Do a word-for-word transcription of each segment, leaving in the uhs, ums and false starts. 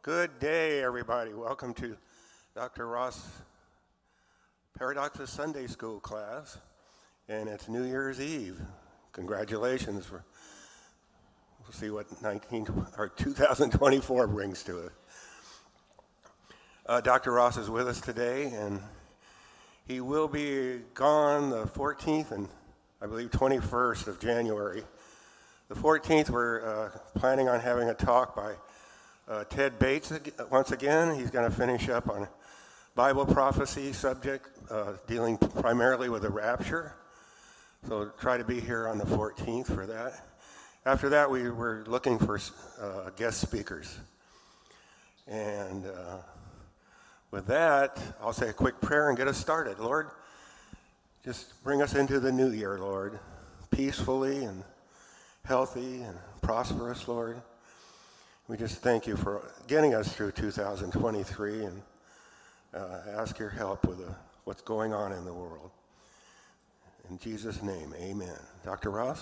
Good day, everybody. Welcome to Doctor Ross Paradox's Sunday School class, and it's New Year's Eve. Congratulations. For, we'll see what nineteen or two thousand twenty-four brings to it. Uh, Doctor Ross is with us today, and he will be gone the fourteenth and I believe twenty-first of January. The fourteenth, we're uh, planning on having a talk by uh, Ted Bates once again. He's going to finish up on Bible prophecy subject, uh, dealing primarily with the rapture. So try to be here on the fourteenth for that. After that, we were looking for uh, guest speakers. And uh, with that, I'll say a quick prayer and get us started. Lord, just bring us into the new year, Lord, peacefully and healthy and prosperous, Lord. We just thank you for getting us through two thousand twenty-three and uh, ask your help with the, what's going on in the world. In Jesus' name, amen. Doctor Ross?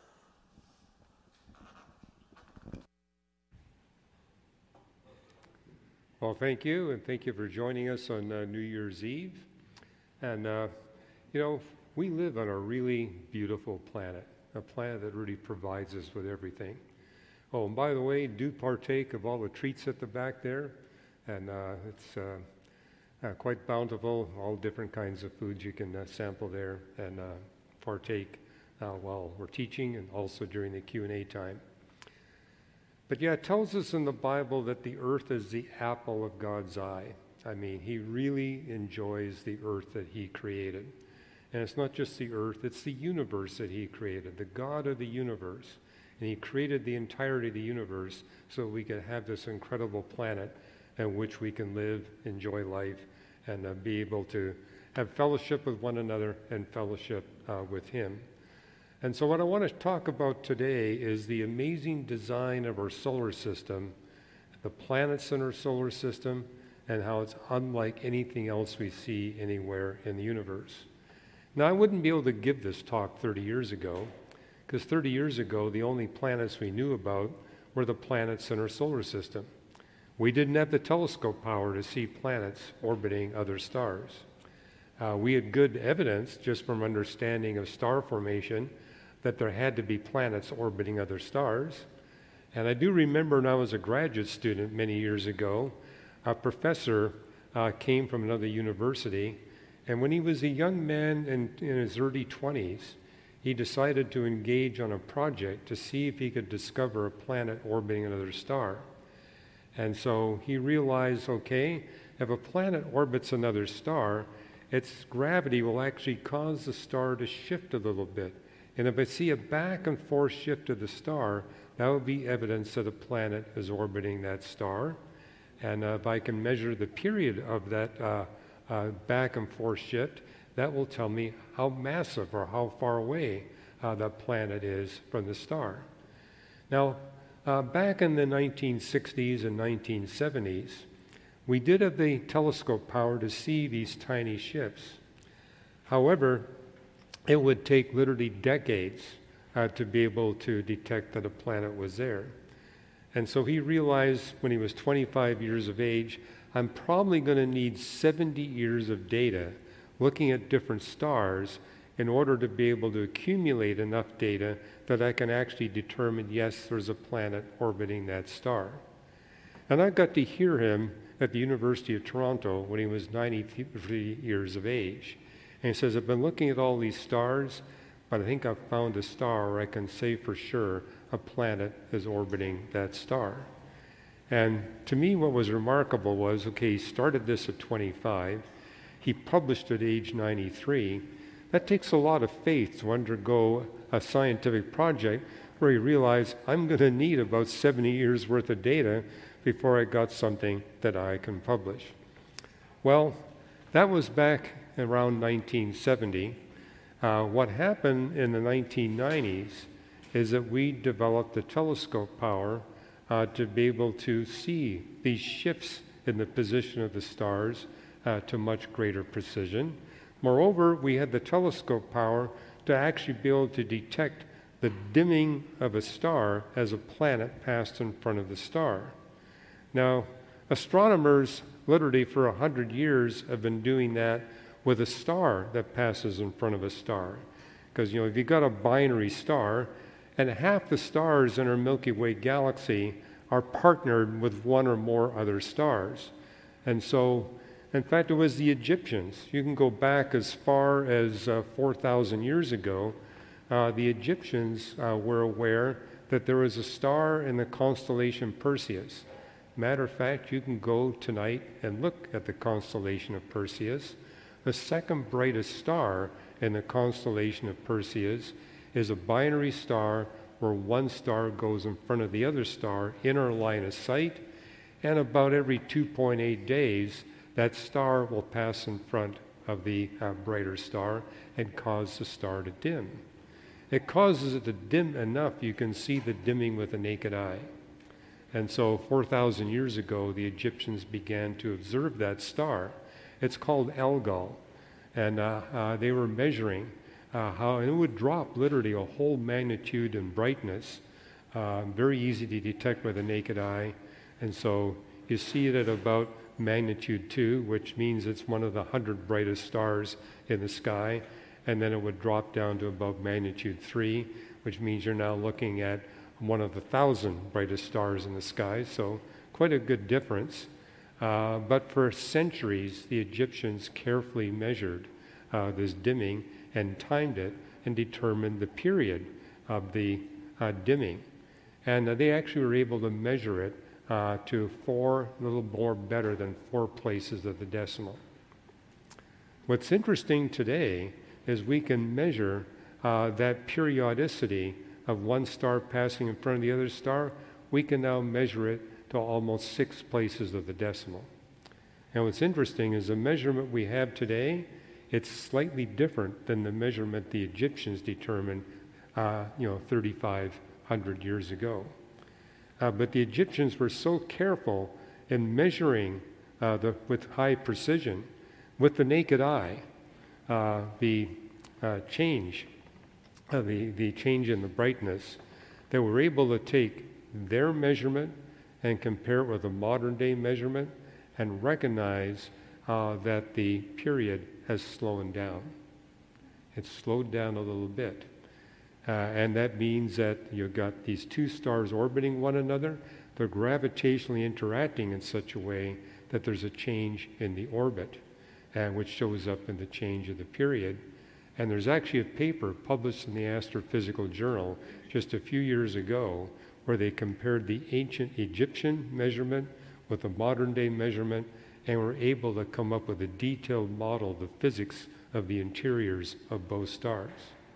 Well, thank you, and thank you for joining us on uh, New Year's Eve. And, uh, you know, we live on a really beautiful planet, a planet that really provides us with everything. Oh, and by the way, do partake of all the treats at the back there, and uh, it's uh, uh, quite bountiful, all different kinds of foods you can uh, sample there and uh, partake uh, while we're teaching and also during the Q and A time. But yeah, it tells us in the Bible that the earth is the apple of God's eye. I mean, he really enjoys the earth that he created. And it's not just the earth, it's the universe that he created, the God of the universe. And he created the entirety of the universe so we can have this incredible planet in which we can live, enjoy life, and uh, be able to have fellowship with one another and fellowship uh, with him. And so what I want to talk about today is the amazing design of our solar system, the planets in our solar system, and how it's unlike anything else we see anywhere in the universe. Now, I wouldn't be able to give this talk thirty years ago, because thirty years ago, the only planets we knew about were the planets in our solar system. We didn't have the telescope power to see planets orbiting other stars. Uh, we had good evidence, just from understanding of star formation, that there had to be planets orbiting other stars. And I do remember when I was a graduate student many years ago, a professor uh, came from another university, and when he was a young man in, in his early twenties, he decided to engage on a project to see if he could discover a planet orbiting another star. And so he realized, okay, if a planet orbits another star, its gravity will actually cause the star to shift a little bit. And if I see a back and forth shift of the star, that would be evidence that a planet is orbiting that star. And uh, if I can measure the period of that uh, uh, back and forth shift, that will tell me how massive or how far away uh, that planet is from the star. Now, uh, back in the nineteen sixties and nineteen seventies, we did have the telescope power to see these tiny shifts. However, it would take literally decades uh, to be able to detect that a planet was there. And so he realized when he was twenty-five years of age, I'm probably going to need seventy years of data looking at different stars in order to be able to accumulate enough data that I can actually determine, yes, there's a planet orbiting that star. And I got to hear him at the University of Toronto when he was ninety-three years of age. And he says, I've been looking at all these stars, but I think I've found a star where I can say for sure a planet is orbiting that star. And to me, what was remarkable was, okay, he started this at twenty-five. He published at age ninety-three. That takes a lot of faith to undergo a scientific project where he realized, I'm going to need about seventy years worth of data before I got something that I can publish. Well, that was back around nineteen seventy. Uh, what happened in the nineteen nineties is that we developed the telescope power uh, to be able to see these shifts in the position of the stars uh, to much greater precision. Moreover, we had the telescope power to actually be able to detect the dimming of a star as a planet passed in front of the star. Now, astronomers, literally for a hundred years, have been doing that with a star that passes in front of a star. Because, you know, if you've got a binary star, and half the stars in our Milky Way galaxy are partnered with one or more other stars. And so, in fact, it was the Egyptians. You can go back as far as uh, four thousand years ago. Uh, the Egyptians uh, were aware that there was a star in the constellation Perseus. Matter of fact, you can go tonight and look at the constellation of Perseus. The second brightest star in the constellation of Perseus is a binary star where one star goes in front of the other star in our line of sight, and about every two point eight days, that star will pass in front of the uh, brighter star and cause the star to dim. It causes it to dim enough you can see the dimming with the naked eye. And so four thousand years ago, the Egyptians began to observe that star. It's called Algol. And uh, uh, they were measuring uh, how, and it would drop literally a whole magnitude in brightness, uh, very easy to detect with the naked eye. And so you see it at about magnitude two, which means it's one of the hundred brightest stars in the sky. And then it would drop down to about magnitude three, which means you're now looking at one of the thousand brightest stars in the sky. So quite a good difference. Uh, but for centuries, the Egyptians carefully measured uh, this dimming and timed it and determined the period of the uh, dimming. And uh, they actually were able to measure it uh, to four, a little more better than four places of the decimal. What's interesting today is we can measure uh, that periodicity of one star passing in front of the other star. We can now measure it to almost six places of the decimal. And what's interesting is the measurement we have today, it's slightly different than the measurement the Egyptians determined, uh, you know, thirty-five hundred years ago. Uh, but the Egyptians were so careful in measuring uh, the, with high precision, with the naked eye, uh, the uh, change, uh, the, the change in the brightness, they were able to take their measurement and compare it with a modern day measurement and recognize uh, that the period has slowed down. It's slowed down a little bit. Uh, and that means that you've got these two stars orbiting one another. They're gravitationally interacting in such a way that there's a change in the orbit, uh, which shows up in the change of the period. And there's actually a paper published in the Astrophysical Journal just a few years ago where they compared the ancient Egyptian measurement with the modern day measurement and were able to come up with a detailed model of the physics of the interiors of both stars.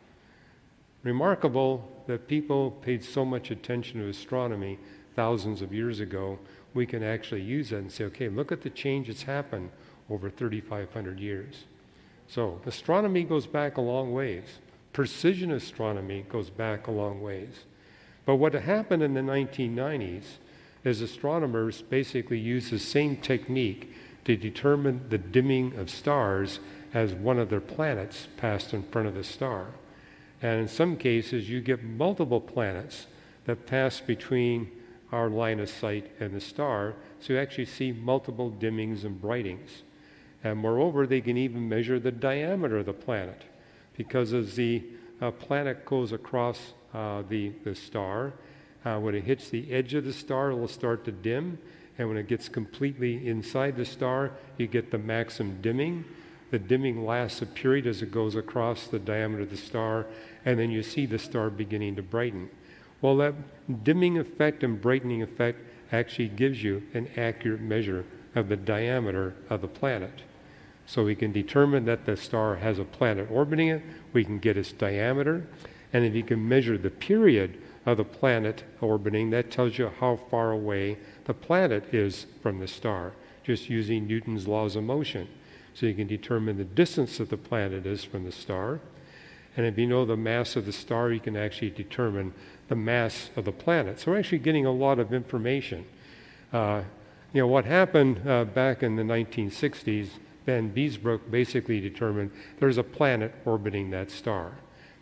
Remarkable that people paid so much attention to astronomy thousands of years ago. We can actually use that and say, okay, look at the change that's happened over thirty-five hundred years. So astronomy goes back a long ways. Precision astronomy goes back a long ways. But what happened in the nineteen nineties is astronomers basically used the same technique to determine the dimming of stars as one of their planets passed in front of the star. And in some cases, you get multiple planets that pass between our line of sight and the star, so you actually see multiple dimmings and brightings. And moreover, they can even measure the diameter of the planet, because as the uh, planet goes across uh, the, the star, uh, when it hits the edge of the star, it will start to dim, and when it gets completely inside the star, you get the maximum dimming. The dimming lasts a period as it goes across the diameter of the star, and then you see the star beginning to brighten. Well, that dimming effect and brightening effect actually gives you an accurate measure of the diameter of the planet. So we can determine that the star has a planet orbiting it, we can get its diameter, and if you can measure the period of the planet orbiting, that tells you how far away the planet is from the star, just using Newton's laws of motion. So you can determine the distance that the planet is from the star. And if you know the mass of the star, you can actually determine the mass of the planet. So we're actually getting a lot of information. Uh, you know, what happened uh, back in the nineteen sixties, Van Biesbroek basically determined there's a planet orbiting that star.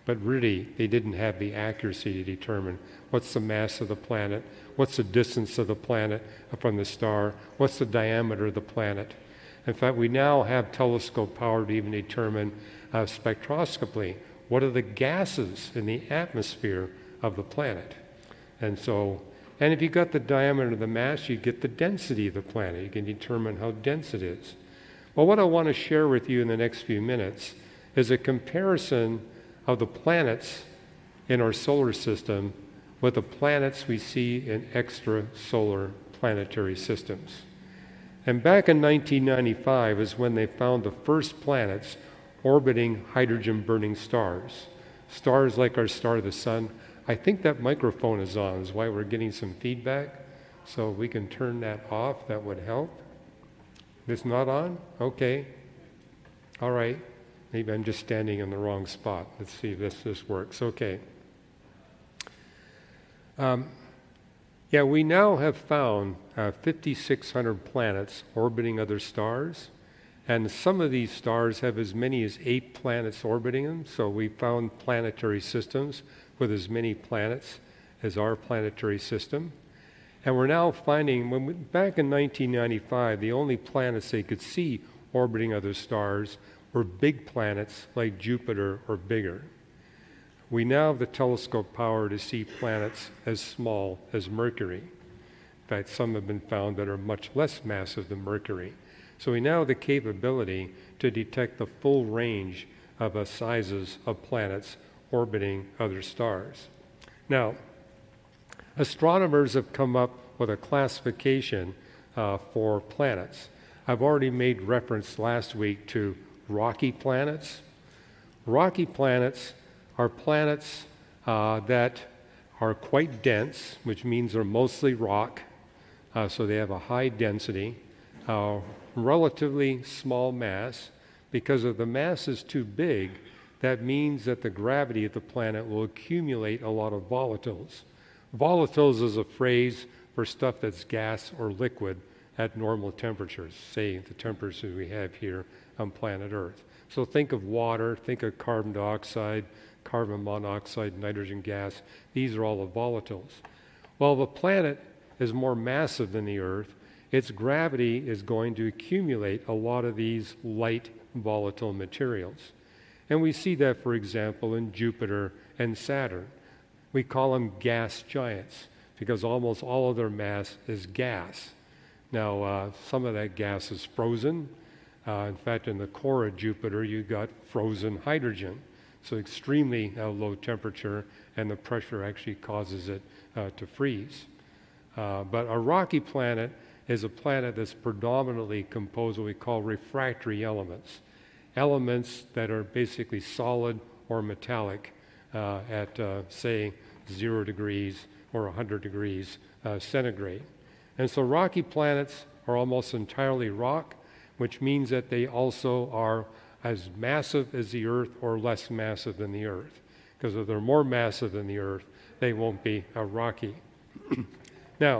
but really they didn't have the accuracy to determine what's the mass of the planet, what's the distance of the planet from the star, what's the diameter of the planet. In fact, we now have telescope power to even determine uh, spectroscopically what are the gases in the atmosphere of the planet. And so, and if you got the diameter of the mass, you get the density of the planet. You can determine how dense it is. Well, what I want to share with you in the next few minutes is a comparison of the planets in our solar system with the planets we see in extrasolar planetary systems. And back in nineteen ninety-five is when they found the first planets orbiting hydrogen-burning stars. Stars like our star, the sun. I think that microphone is on, is why we're getting some feedback. So if we can turn that off, that would help. It's not on? Okay. All right. Maybe I'm just standing in the wrong spot. Let's see if this, this works. Okay. Um, yeah, we now have found uh, fifty-six hundred planets orbiting other stars. And some of these stars have as many as eight planets orbiting them. So we found planetary systems with as many planets as our planetary system. And we're now finding, when we, back in nineteen ninety-five, the only planets they could see orbiting other stars were big planets like Jupiter or bigger. We now have the telescope power to see planets as small as Mercury. In fact, some have been found that are much less massive than Mercury. So we now have the capability to detect the full range of uh, sizes of planets orbiting other stars. Now, astronomers have come up with a classification uh, for planets. I've already made reference last week to rocky planets. Rocky planets are planets uh, that are quite dense, which means they're mostly rock, uh, so they have a high density, uh, relatively small mass. Because if the mass is too big, that means that the gravity of the planet will accumulate a lot of volatiles. Volatiles is a phrase for stuff that's gas or liquid at normal temperatures, say the temperatures we have here on planet Earth. So think of water, think of carbon dioxide, carbon monoxide, nitrogen gas. These are all the volatiles. Well, the planet is more massive than the Earth. Its gravity is going to accumulate a lot of these light volatile materials. And we see that, for example, in Jupiter and Saturn. We call them gas giants because almost all of their mass is gas. Now, uh, some of that gas is frozen. Uh, in fact, in the core of Jupiter, you got frozen hydrogen. So extremely uh, low temperature, and the pressure actually causes it uh, to freeze. Uh, but a rocky planet is a planet that's predominantly composed of what we call refractory elements. Elements that are basically solid or metallic uh, at, uh, say, zero degrees or one hundred degrees uh, centigrade. And so rocky planets are almost entirely rock, which means that they also are as massive as the Earth or less massive than the Earth. Because if they're more massive than the Earth, they won't be uh, rocky. Now,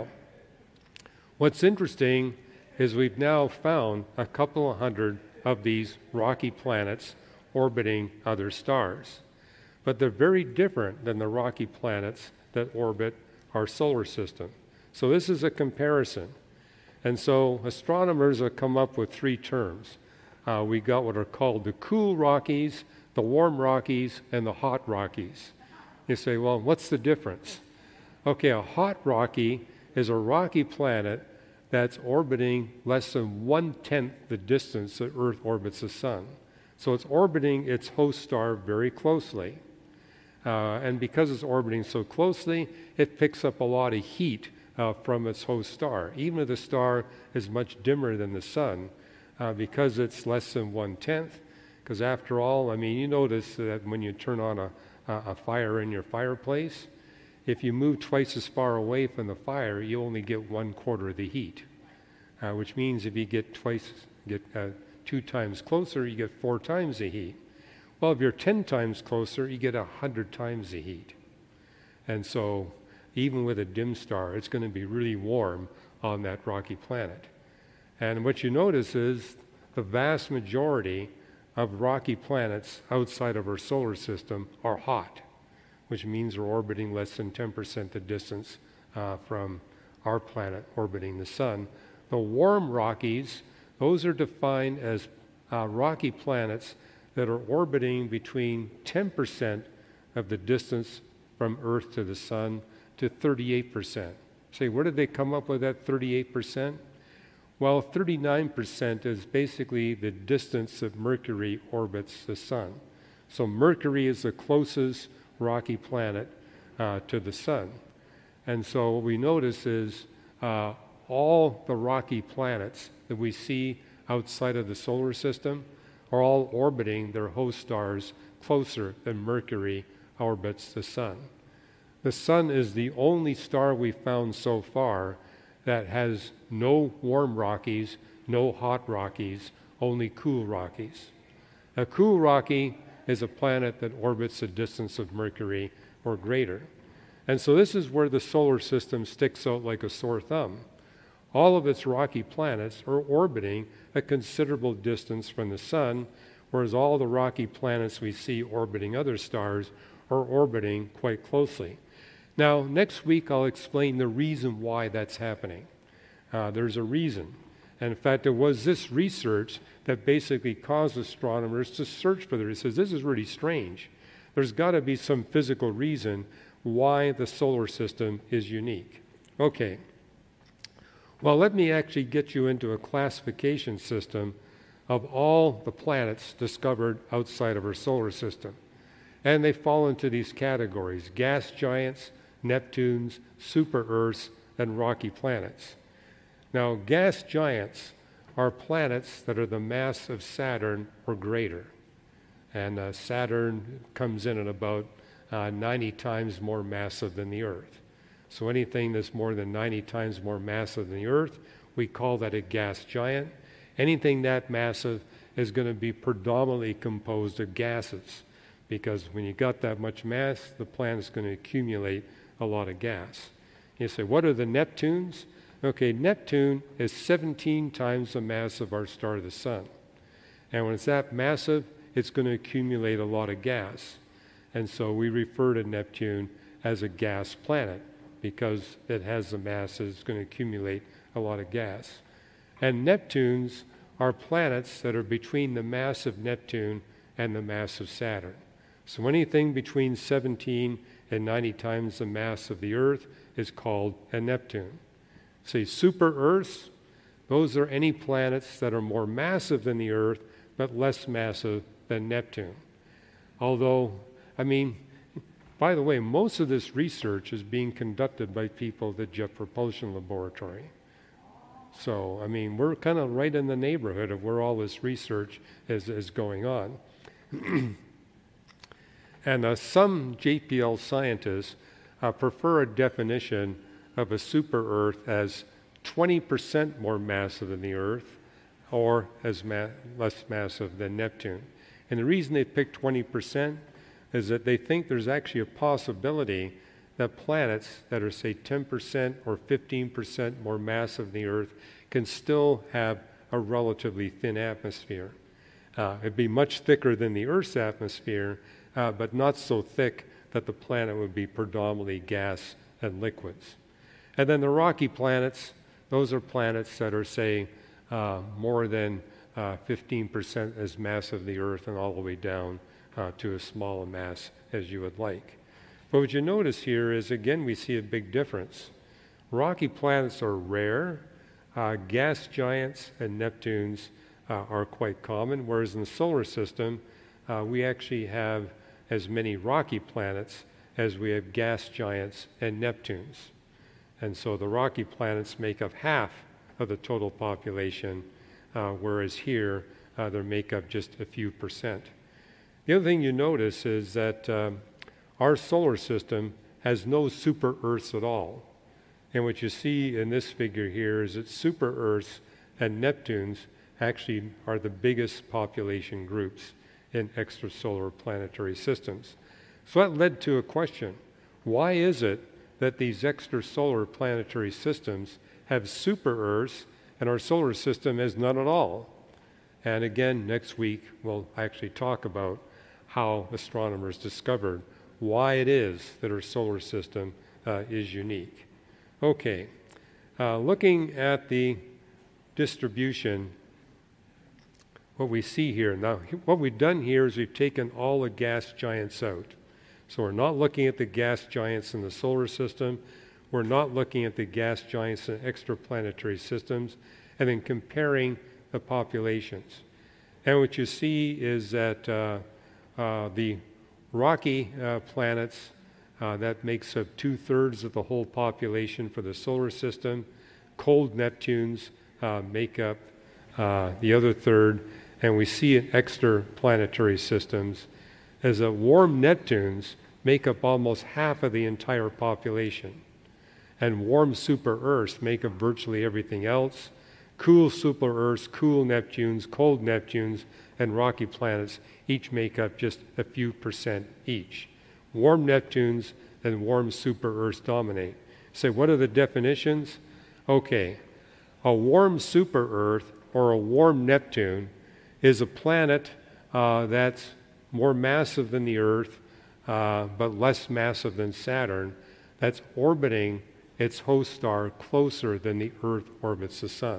what's interesting is we've now found a couple of hundred of these rocky planets orbiting other stars. But they're very different than the rocky planets that orbit our solar system. So this is a comparison. And so astronomers have come up with three terms. Uh, we got what are called the cool Rockies, the warm Rockies, and the hot Rockies. You say, well, what's the difference? Okay, a hot Rocky is a rocky planet that's orbiting less than one-tenth the distance that Earth orbits the sun. So it's orbiting its host star very closely. Uh, and because it's orbiting so closely, it picks up a lot of heat uh, from its host star. Even if the star is much dimmer than the sun, uh, because it's less than one-tenth, because after all, I mean, you notice that when you turn on a, a fire in your fireplace, if you move twice as far away from the fire, you only get one quarter of the heat, uh, which means if you get twice, get uh, two times closer, you get four times the heat. Well, if you're ten times closer, you get a hundred times the heat. And so, even with a dim star, it's going to be really warm on that rocky planet. And what you notice is the vast majority of rocky planets outside of our solar system are hot, which means they're orbiting less than ten percent the distance uh, from our planet orbiting the sun. The warm Rockies, those are defined as uh, rocky planets that are orbiting between ten percent of the distance from Earth to the sun to thirty-eight percent. Say, where did they come up with that thirty-eight percent? Well, thirty-nine percent is basically the distance that Mercury orbits the sun. So Mercury is the closest rocky planet uh, to the sun. And so what we notice is uh, all the rocky planets that we see outside of the solar system are all orbiting their host stars closer than Mercury orbits the sun. The sun is the only star we've found so far that has no warm Rockies, no hot Rockies, only cool Rockies. A cool Rocky is a planet that orbits a distance of Mercury or greater. And so this is where the solar system sticks out like a sore thumb. All of its rocky planets are orbiting a considerable distance from the sun, whereas all the rocky planets we see orbiting other stars are orbiting quite closely. Now, next week I'll explain the reason why that's happening. Uh, there's a reason. And in fact, it was this research that basically caused astronomers to search for this. It says, this is really strange. There's got to be some physical reason why the solar system is unique. Okay. Well, let me actually get you into a classification system of all the planets discovered outside of our solar system. And they fall into these categories: gas giants, Neptunes, super-Earths, and rocky planets. Now, gas giants are planets that are the mass of Saturn or greater. And uh, Saturn comes in at about uh, ninety times more massive than the Earth. So anything that's more than ninety times more massive than the Earth, we call that a gas giant. Anything that massive is going to be predominantly composed of gases, because when you got that much mass, the planet's going to accumulate a lot of gas. You say, what are the Neptunes? Okay, Neptune is seventeen times the mass of our star, the sun. And when it's that massive, it's going to accumulate a lot of gas. And so we refer to Neptune as a gas planet because it has the mass that's going to accumulate a lot of gas. And Neptunes are planets that are between the mass of Neptune and the mass of Saturn. So anything between seventeen and ninety times the mass of the Earth is called a Neptune. Say super-Earths, those are any planets that are more massive than the Earth, but less massive than Neptune. Although, I mean, by the way, most of this research is being conducted by people at the Jet Propulsion Laboratory. So, I mean, we're kind of right in the neighborhood of where all this research is, is going on. And uh, some J P L scientists uh, prefer a definition of a super-Earth as twenty percent more massive than the Earth or as ma- less massive than Neptune. And the reason they pick twenty percent is that they think there's actually a possibility that planets that are, say, ten percent or fifteen percent more massive than the Earth can still have a relatively thin atmosphere. Uh, it'd be much thicker than the Earth's atmosphere, uh, but not so thick that the planet would be predominantly gas and liquids. And then the rocky planets, those are planets that are, say, uh, more than uh, fifteen percent as massive as the Earth and all the way down uh, to as small a mass as you would like. But what you notice here is, again, we see a big difference. Rocky planets are rare. Uh, gas giants and Neptunes uh, are quite common, whereas in the solar system, uh, we actually have as many rocky planets as we have gas giants and Neptunes. And so the rocky planets make up half of the total population, uh, whereas here uh, they make up just a few percent. The other thing you notice is that um, our solar system has no super-Earths at all. And what you see in this figure here is that super-Earths and Neptunes actually are the biggest population groups in extrasolar planetary systems. So that led to a question. Why is it that these extrasolar planetary systems have super-Earths and our solar system has none at all? And again, next week, we'll actually talk about how astronomers discovered why it is that our solar system uh, is unique. Okay, uh, looking at the distribution, what we see here, now what we've done here is we've taken all the gas giants out. So we're not looking at the gas giants in the solar system, we're not looking at the gas giants in extraplanetary systems, and then comparing the populations. And what you see is that uh, uh, the rocky uh, planets, uh, that makes up two-thirds of the whole population for the solar system. Cold Neptunes uh, make up uh, the other third, and we see in extraplanetary systems as that warm Neptunes make up almost half of the entire population. And warm super-Earths make up virtually everything else. Cool super-Earths, cool Neptunes, cold Neptunes, and rocky planets each make up just a few percent each. Warm Neptunes and warm super-Earths dominate. So what are the definitions? Okay, a warm super-Earth or a warm Neptune is a planet uh, that's more massive than the Earth, uh, but less massive than Saturn, that's orbiting its host star closer than the Earth orbits the Sun.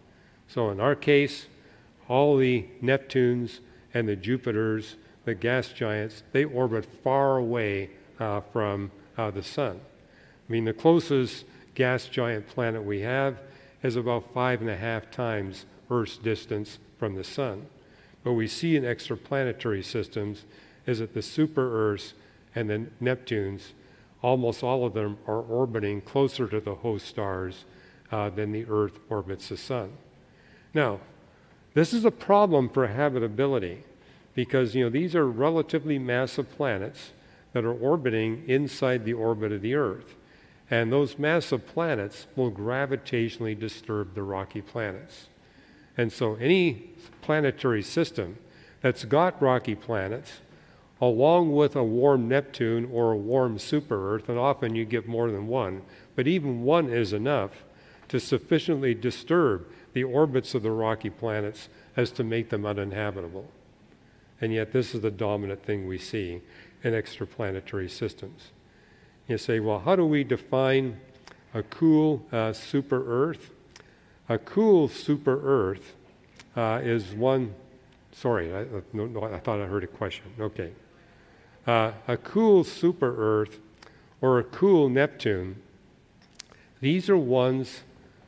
So in our case, all the Neptunes and the Jupiters, the gas giants, they orbit far away uh, from uh, the Sun. I mean, the closest gas giant planet we have is about five and a half times Earth's distance from the Sun. What we see in extraplanetary systems is that the super-Earths and the Neptunes, almost all of them are orbiting closer to the host stars uh, than the Earth orbits the Sun. Now, this is a problem for habitability because, you know, these are relatively massive planets that are orbiting inside the orbit of the Earth. And those massive planets will gravitationally disturb the rocky planets. And so any planetary system that's got rocky planets, along with a warm Neptune or a warm super-Earth, and often you get more than one, but even one is enough to sufficiently disturb the orbits of the rocky planets as to make them uninhabitable. And yet this is the dominant thing we see in extraplanetary systems. You say, well, how do we define a cool uh, super-Earth? A cool super-Earth uh, is one, sorry, I, no, no, I thought I heard a question. Okay. Uh, a cool super-Earth or a cool Neptune, these are ones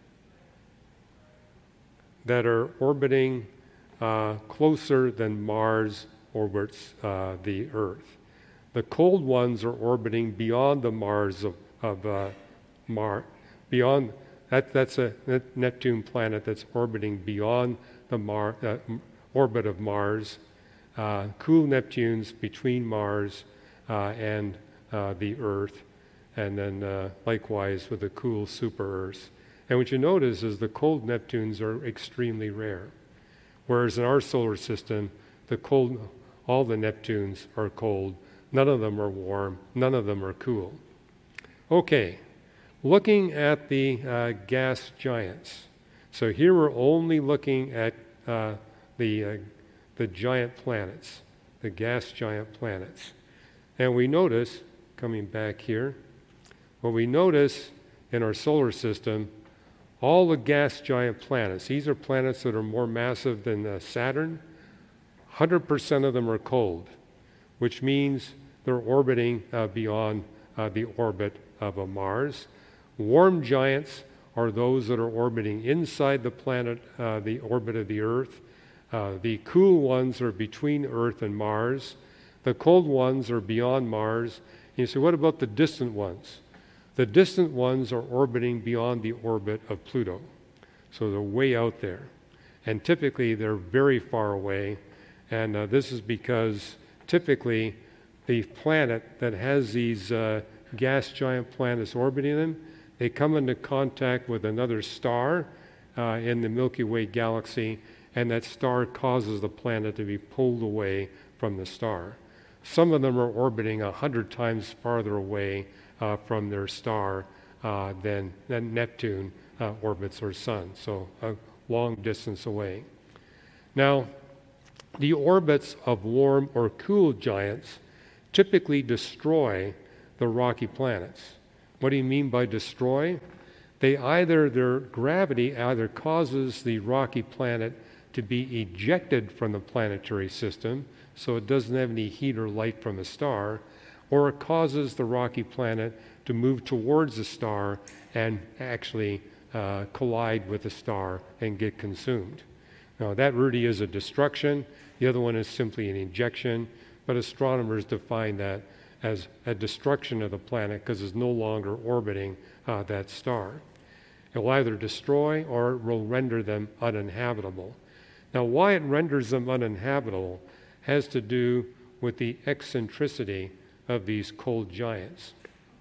that are orbiting uh, closer than Mars orbits uh, the Earth. The cold ones are orbiting beyond the Mars of, of uh, Mars, beyond, that, that's a Neptune planet that's orbiting beyond the Mar, uh, orbit of Mars. Uh, cool Neptunes between Mars uh, and uh, the Earth, and then uh, likewise with the cool super-Earths. And what you notice is the cold Neptunes are extremely rare, whereas in our solar system, the cold, all the Neptunes are cold, none of them are warm, none of them are cool. Okay, looking at the uh, gas giants. So here we're only looking at uh, the, uh, the giant planets, the gas giant planets. And we notice, coming back here, what we notice in our solar system, all the gas giant planets, these are planets that are more massive than uh, Saturn, one hundred percent of them are cold, which means they're orbiting uh, beyond uh, the orbit of a Mars. Warm giants are those that are orbiting inside the planet, uh, the orbit of the Earth. Uh, the cool ones are between Earth and Mars. The cold ones are beyond Mars. And you say, what about the distant ones? The distant ones are orbiting beyond the orbit of Pluto. So they're way out there. And typically they're very far away. And uh, this is because typically the planet that has these uh, gas giant planets orbiting them, they come into contact with another star uh, in the Milky Way galaxy, and that star causes the planet to be pulled away from the star. Some of them are orbiting a hundred times farther away uh, from their star uh, than, than Neptune uh, orbits our sun, so a long distance away. Now, the orbits of warm or cool giants typically destroy the rocky planets. What do you mean by destroy? They either, their gravity either causes the rocky planet to be ejected from the planetary system, so it doesn't have any heat or light from the star, or it causes the rocky planet to move towards the star and actually uh, collide with the star and get consumed. Now, that really is a destruction. The other one is simply an ejection, but astronomers define that as a destruction of the planet because it's no longer orbiting uh, that star. It will either destroy or it will render them uninhabitable. Now, why it renders them uninhabitable has to do with the eccentricity of these cold giants.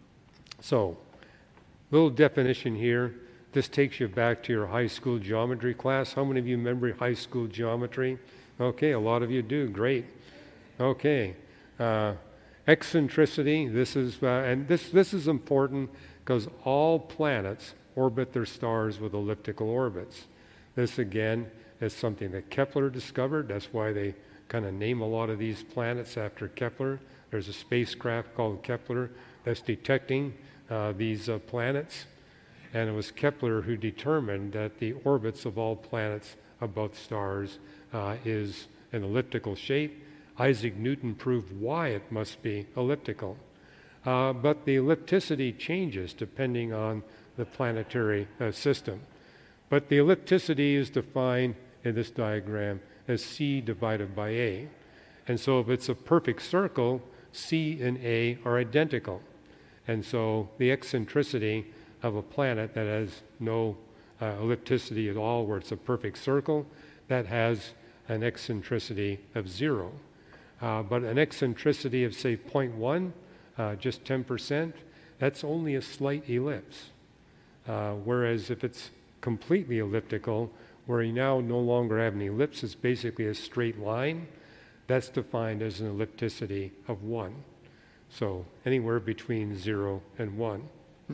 So, little definition here. This takes you back to your high school geometry class. How many of you remember high school geometry? Okay, a lot of you do. Great. Okay. Uh, eccentricity, this is, uh, and this, this is important because all planets orbit their stars with elliptical orbits. This, again, is something that Kepler discovered. That's why they kind of name a lot of these planets after Kepler. There's a spacecraft called Kepler that's detecting uh, these uh, planets. And it was Kepler who determined that the orbits of all planets about stars uh, is an elliptical shape. Isaac Newton proved why it must be elliptical. Uh, but the ellipticity changes depending on the planetary uh, system. But the ellipticity is defined in this diagram as C divided by A. And so if it's a perfect circle, C and A are identical. And so the eccentricity of a planet that has no uh, ellipticity at all, where it's a perfect circle, that has an eccentricity of zero. Uh, but an eccentricity of, say, zero point one, uh, just ten percent, that's only a slight ellipse. Uh, whereas if it's completely elliptical, where you now no longer have an ellipse, it's basically a straight line, that's defined as an ellipticity of one. So anywhere between zero and one.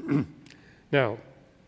Now,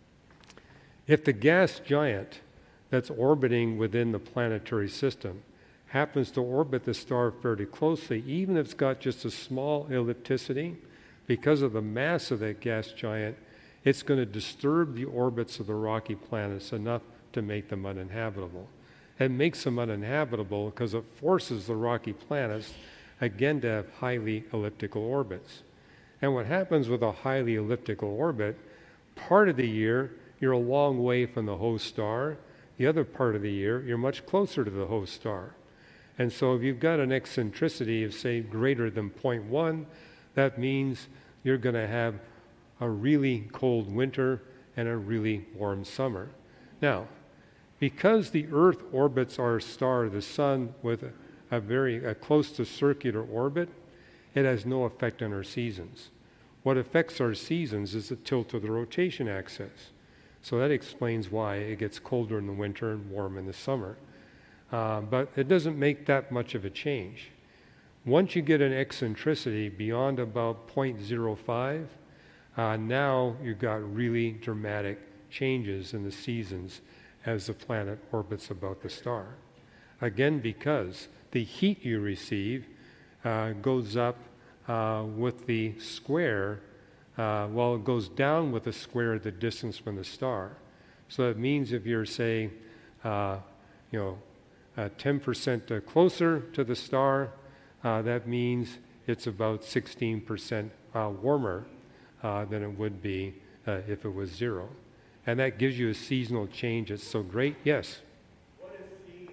if the gas giant that's orbiting within the planetary system happens to orbit the star fairly closely, even if it's got just a small ellipticity, because of the mass of that gas giant, it's going to disturb the orbits of the rocky planets enough to make them uninhabitable. It makes them uninhabitable because it forces the rocky planets, again, to have highly elliptical orbits. And what happens with a highly elliptical orbit, part of the year, you're a long way from the host star. The other part of the year, you're much closer to the host star. And so if you've got an eccentricity of, say, greater than zero point one, that means you're going to have a really cold winter and a really warm summer. Now, because the Earth orbits our star, the sun, with a, a very a close to circular orbit, it has no effect on our seasons. What affects our seasons is the tilt of the rotation axis. So that explains why it gets colder in the winter and warm in the summer. Uh, but it doesn't make that much of a change. Once you get an eccentricity beyond about zero point zero five, uh, now you've got really dramatic changes in the seasons as the planet orbits about the star. Again, because the heat you receive uh, goes up uh, with the square, uh, well, it goes down with the square of the distance from the star. So that means if you're, say, uh, you know, uh, ten percent uh, closer to the star, uh, that means it's about sixteen percent uh, warmer uh, than it would be uh, if it was zero. And that gives you a seasonal change. It's so great. Yes? What is C?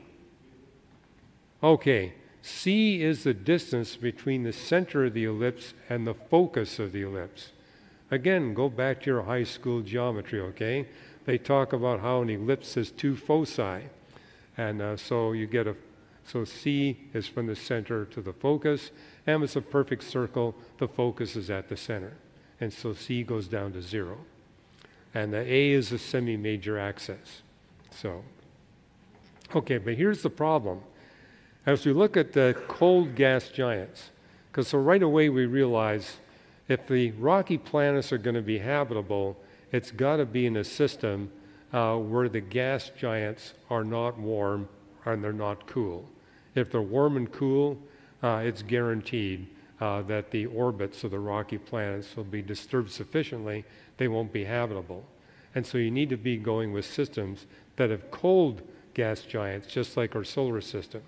Okay. C is the distance between the center of the ellipse and the focus of the ellipse. Again, go back to your high school geometry, okay? They talk about how an ellipse has two foci. And uh, so you get a, so C is from the center to the focus. And it's a perfect circle. The focus is at the center. And so C goes down to zero. And the A is a semi-major axis. So, okay, but here's the problem. As we look at the cold gas giants, because so right away we realize if the rocky planets are going to be habitable, it's got to be in a system uh, where the gas giants are not warm and they're not cool. If they're warm and cool, uh, it's guaranteed uh, that the orbits of the rocky planets will be disturbed sufficiently, they won't be habitable. And so you need to be going with systems that have cold gas giants, just like our solar system.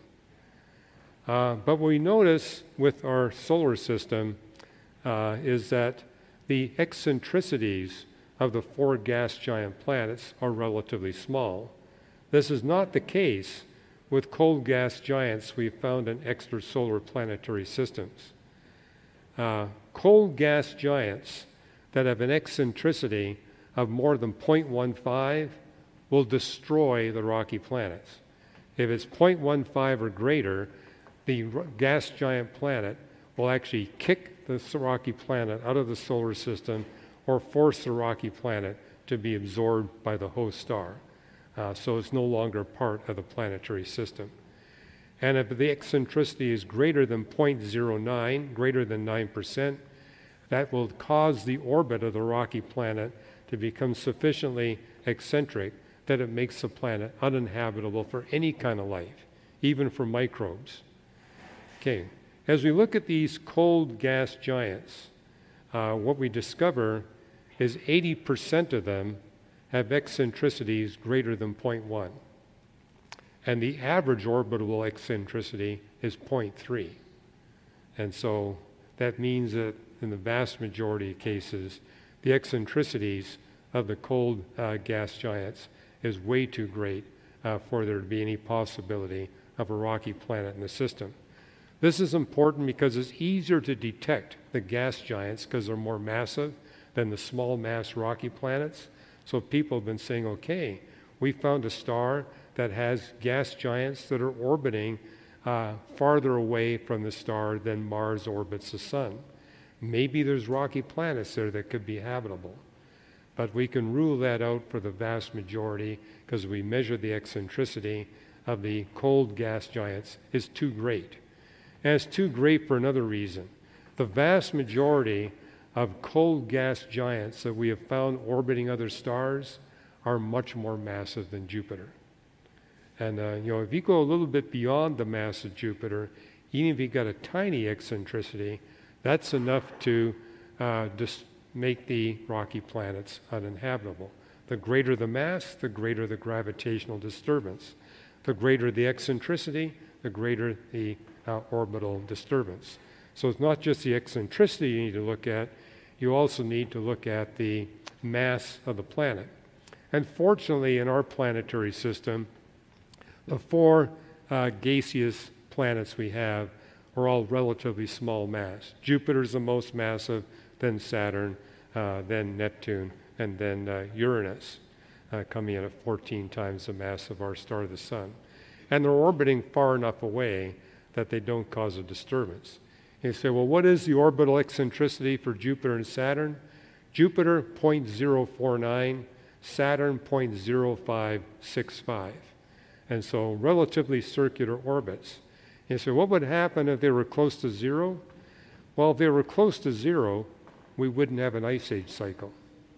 Uh, but what we notice with our solar system uh, is that the eccentricities of the four gas giant planets are relatively small. This is not the case with cold gas giants we found in extrasolar planetary systems. Uh, cold gas giants that have an eccentricity of more than zero point one five will destroy the rocky planets. If it's zero point one five or greater, the gas giant planet will actually kick the rocky planet out of the solar system or force the rocky planet to be absorbed by the host star. Uh, so it's no longer part of the planetary system. And if the eccentricity is greater than zero point zero nine, greater than nine percent, that will cause the orbit of the rocky planet to become sufficiently eccentric that it makes the planet uninhabitable for any kind of life, even for microbes. Okay, as we look at these cold gas giants, uh, what we discover is eighty percent of them have eccentricities greater than zero point one. And the average orbital eccentricity is zero point three. And so that means that in the vast majority of cases, the eccentricities of the cold uh, gas giants is way too great uh, for there to be any possibility of a rocky planet in the system. This is important because it's easier to detect the gas giants because they're more massive than the small mass rocky planets. So people have been saying, okay, we found a star that has gas giants that are orbiting uh, farther away from the star than Mars orbits the sun. Maybe there's rocky planets there that could be habitable. But we can rule that out for the vast majority because we measure the eccentricity of the cold gas giants is too great. And it's too great for another reason. The vast majority of cold gas giants that we have found orbiting other stars are much more massive than Jupiter. And uh, you know, if you go a little bit beyond the mass of Jupiter, even if you got a tiny eccentricity, that's enough to uh, just make the rocky planets uninhabitable. The greater the mass, the greater the gravitational disturbance. The greater the eccentricity, the greater the uh, orbital disturbance. So it's not just the eccentricity you need to look at, you also need to look at the mass of the planet. And fortunately, in our planetary system, the four uh, gaseous planets we have are all relatively small mass. Jupiter's the most massive, then Saturn, uh, then Neptune, and then uh, Uranus, uh, coming in at fourteen times the mass of our star, the Sun. And they're orbiting far enough away that they don't cause a disturbance. And you say, well, what is the orbital eccentricity for Jupiter and Saturn? Jupiter, zero point zero four nine, Saturn, zero point zero five six five. And so relatively circular orbits. And so what would happen if they were close to zero? Well, if they were close to zero, we wouldn't have an ice age cycle.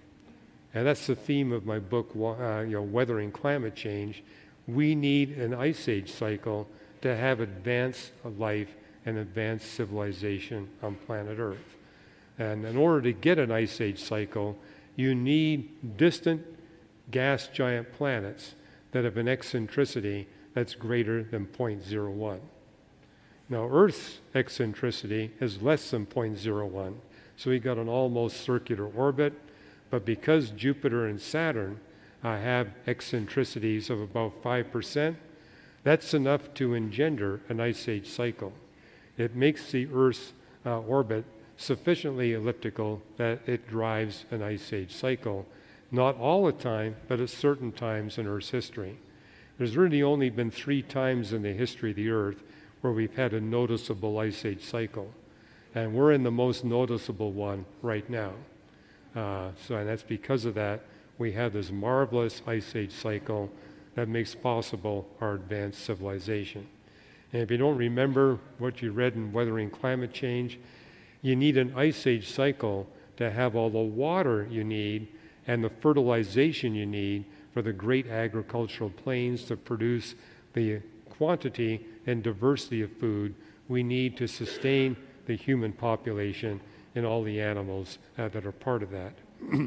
And that's the theme of my book, uh, you know, Weathering Climate Change. We need an ice age cycle to have advanced life and advanced civilization on planet Earth. And in order to get an ice age cycle, you need distant gas giant planets that have an eccentricity that's greater than zero point zero one. Now, Earth's eccentricity is less than zero point zero one, so we got an almost circular orbit, but because Jupiter and Saturn uh, have eccentricities of about five percent, that's enough to engender an ice age cycle. It makes the Earth's uh, orbit sufficiently elliptical that it drives an ice age cycle. Not all the time, but at certain times in Earth's history. There's really only been three times in the history of the Earth where we've had a noticeable ice age cycle. And we're in the most noticeable one right now. Uh, so, and that's because of that, we have this marvelous ice age cycle that makes possible our advanced civilization. And if you don't remember what you read in Weathering Climate Change, you need an ice age cycle to have all the water you need and the fertilization you need for the great agricultural plains to produce the quantity and diversity of food we need to sustain the human population and all the animals uh, that are part of that.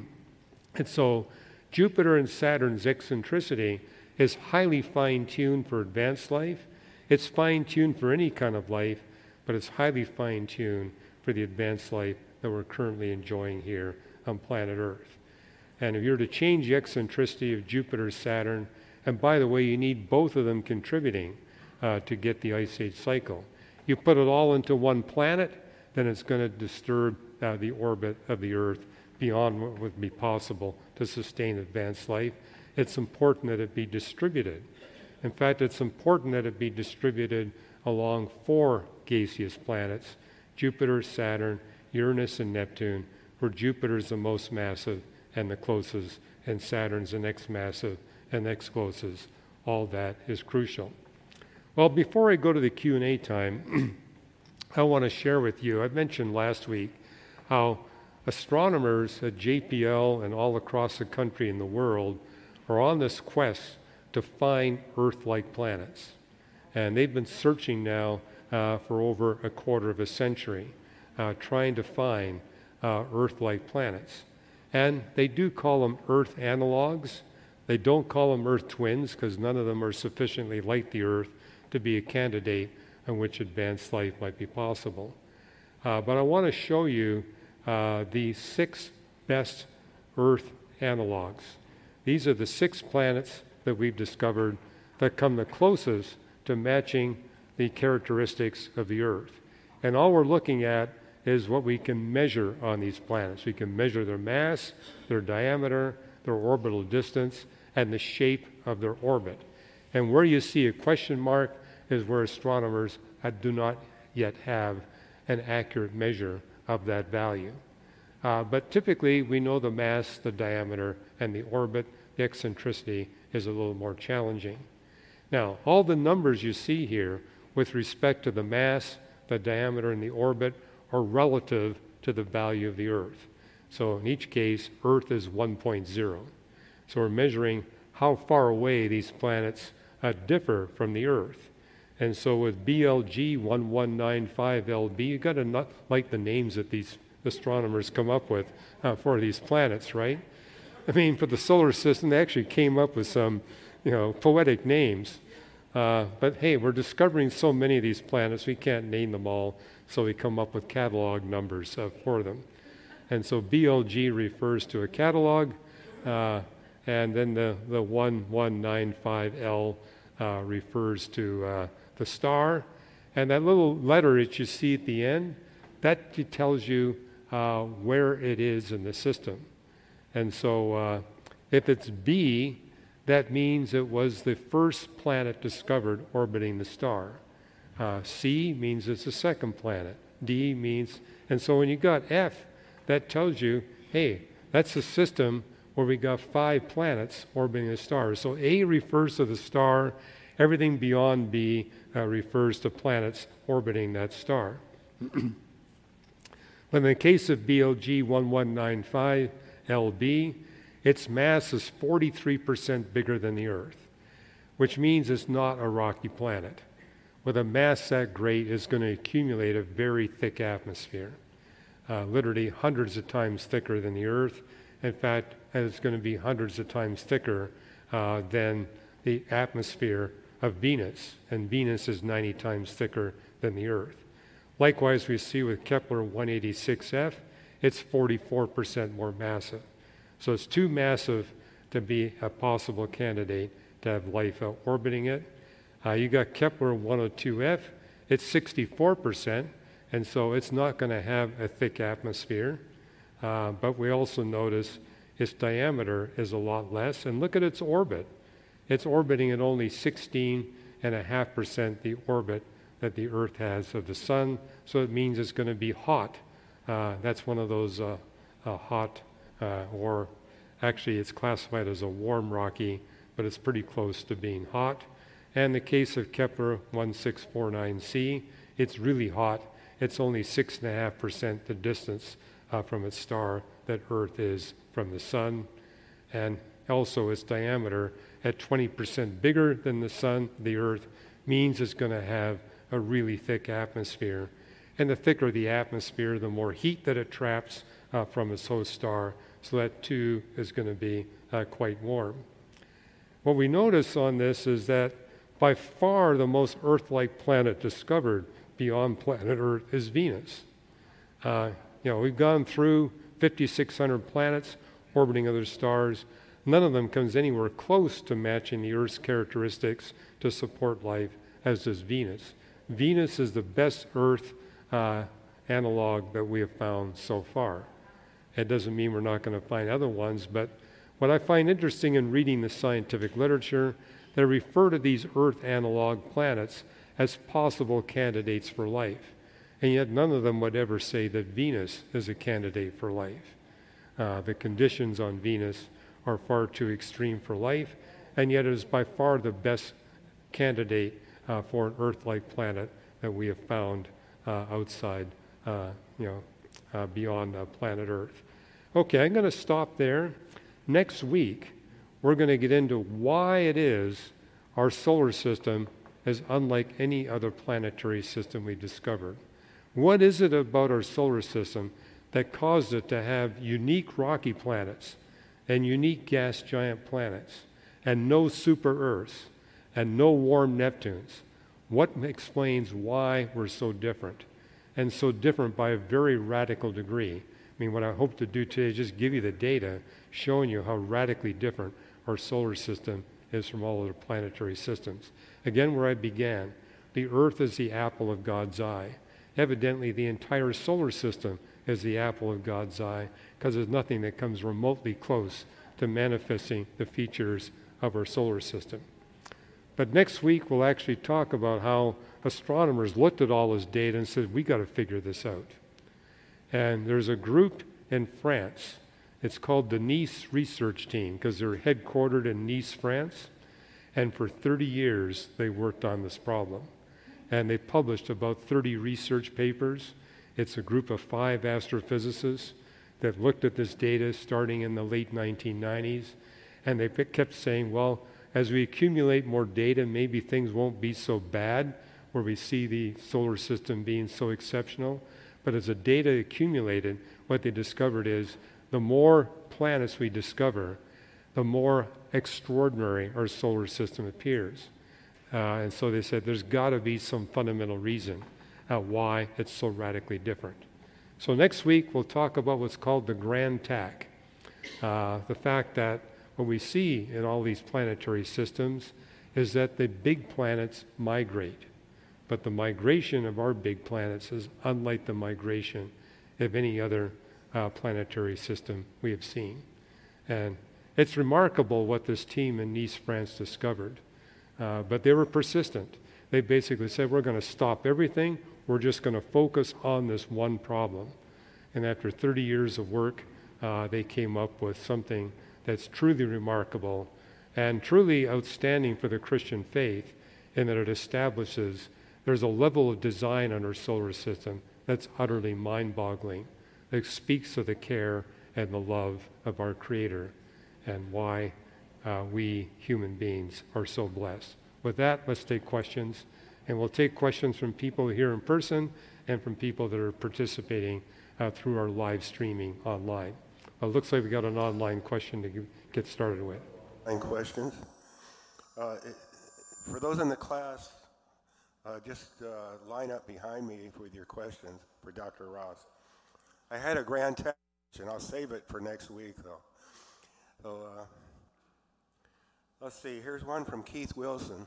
And so Jupiter and Saturn's eccentricity is highly fine-tuned for advanced life. It's fine-tuned for any kind of life, but it's highly fine-tuned for the advanced life that we're currently enjoying here on planet Earth. And if you're to change the eccentricity of Jupiter, Saturn, and by the way, you need both of them contributing uh, to get the ice age cycle. You put it all into one planet, then it's going to disturb uh, the orbit of the Earth beyond what would be possible to sustain advanced life. It's important that it be distributed. In fact, it's important that it be distributed along four gaseous planets, Jupiter, Saturn, Uranus, and Neptune, where Jupiter is the most massive and the closest, and Saturn's the next massive and next closest. All that is crucial. Well, before I go to the Q and A time, I want to share with you, I mentioned last week how astronomers at J P L and all across the country and the world are on this quest to find Earth-like planets. And they've been searching now uh, for over a quarter of a century, uh, trying to find uh, Earth-like planets. And they do call them Earth analogs. They don't call them Earth twins because none of them are sufficiently like the Earth to be a candidate on which advanced life might be possible. Uh, but I want to show you uh, the six best Earth analogs. These are the six planets that we've discovered that come the closest to matching the characteristics of the Earth. And all we're looking at is what we can measure on these planets. We can measure their mass, their diameter, their orbital distance, and the shape of their orbit. And where you see a question mark is where astronomers uh, do not yet have an accurate measure of that value. Uh, but typically, we know the mass, the diameter, and the orbit. The eccentricity is a little more challenging. Now, all the numbers you see here with respect to the mass, the diameter, and the orbit are relative to the value of the Earth. So in each case, Earth is one point zero. So we're measuring how far away these planets uh, differ from the Earth. And so with B L G one one nine five L B, you got to not like the names that these astronomers come up with uh, for these planets, right? I mean, for the solar system, they actually came up with some, you know, poetic names. Uh, but hey, we're discovering so many of these planets, we can't name them all, so we come up with catalog numbers uh, for them. And so B L G refers to a catalog, uh, and then the, the one one nine five L uh, refers to uh, the star. And that little letter that you see at the end, that tells you uh, where it is in the system. And so uh, if it's B, that means it was the first planet discovered orbiting the star. Uh, C means it's the second planet. D means, and so when you got F, that tells you, hey, that's the system where we got five planets orbiting the star. So A refers to the star. Everything beyond B uh, refers to planets orbiting that star. But in the case of B L G one one nine five L B, its mass is forty-three percent bigger than the Earth, which means it's not a rocky planet. With a mass that great, it's going to accumulate a very thick atmosphere, uh, literally hundreds of times thicker than the Earth. In fact, it's going to be hundreds of times thicker uh, than the atmosphere of Venus, and Venus is ninety times thicker than the Earth. Likewise, we see with Kepler one eighty-six F, it's forty-four percent more massive. So it's too massive to be a possible candidate to have life out orbiting it. Uh, you got Kepler one oh two F, it's sixty-four percent, and so it's not going to have a thick atmosphere. Uh, but we also notice its diameter is a lot less, and look at its orbit. It's orbiting at only sixteen point five percent the orbit that the Earth has of the sun, so it means it's going to be hot. Uh, that's one of those uh, uh, hot, uh, or actually it's classified as a warm rocky, but it's pretty close to being hot. And the case of Kepler one six four nine C, it's really hot. It's only six point five percent the distance uh, from its star that Earth is from the sun. And also its diameter at twenty percent bigger than the sun, the Earth, means it's going to have a really thick atmosphere. And the thicker the atmosphere, the more heat that it traps uh, from its host star, so that too is going to be uh, quite warm. What we notice on this is that by far the most Earth-like planet discovered beyond planet Earth is Venus. Uh, you know, we've gone through fifty-six hundred planets orbiting other stars. None of them comes anywhere close to matching the Earth's characteristics to support life, as does Venus. Venus is the best Earth uh, analog that we have found so far. It doesn't mean we're not going to find other ones, but what I find interesting in reading the scientific literature, they refer to these Earth analog planets as possible candidates for life. And yet none of them would ever say that Venus is a candidate for life. Uh, the conditions on Venus are far too extreme for life, and yet it is by far the best candidate uh, for an Earth-like planet that we have found uh, outside, uh, you know, uh, beyond uh, planet Earth. Okay, I'm going to stop there. Next week, we're going to get into why it is our solar system is unlike any other planetary system we discovered. What is it about our solar system that caused it to have unique rocky planets and unique gas giant planets and no super Earths and no warm Neptunes? What explains why we're so different, and so different by a very radical degree? I mean, what I hope to do today is just give you the data showing you how radically different our solar system is from all other planetary systems. Again, where I began, the Earth is the apple of God's eye. Evidently, the entire solar system is the apple of God's eye, because there's nothing that comes remotely close to manifesting the features of our solar system. But next week, we'll actually talk about how astronomers looked at all this data and said, we got to figure this out. And there's a group in France. It's called the Nice Research Team, because they're headquartered in Nice, France. And for thirty years, they worked on this problem. And they published about thirty research papers. It's a group of five astrophysicists that looked at this data starting in the late nineteen nineties. And they kept saying, well, as we accumulate more data, maybe things won't be so bad, where we see the solar system being so exceptional. But as the data accumulated, what they discovered is the more planets we discover, the more extraordinary our solar system appears. Uh, and so they said there's got to be some fundamental reason uh, why it's so radically different. So next week, we'll talk about what's called the grand tack. Uh, the fact that what we see in all these planetary systems is that the big planets migrate. But the migration of our big planets is unlike the migration of any other uh, planetary system we have seen. And it's remarkable what this team in Nice, France discovered. Uh, but they were persistent. They basically said, we're going to stop everything. We're just going to focus on this one problem. And after thirty years of work, uh, they came up with something that's truly remarkable and truly outstanding for the Christian faith, in that it establishes there's a level of design on our solar system that's utterly mind-boggling, that speaks of the care and the love of our Creator and why uh, we human beings are so blessed. With that, let's take questions. And we'll take questions from people here in person and from people that are participating uh, through our live streaming online. It looks like we got an online question to get started with. Online questions. Uh, it, for those in the class, uh, just uh, line up behind me with your questions for Doctor Ross. I had a grand test, and I'll save it for next week, though. So uh, let's see. Here's one from Keith Wilson.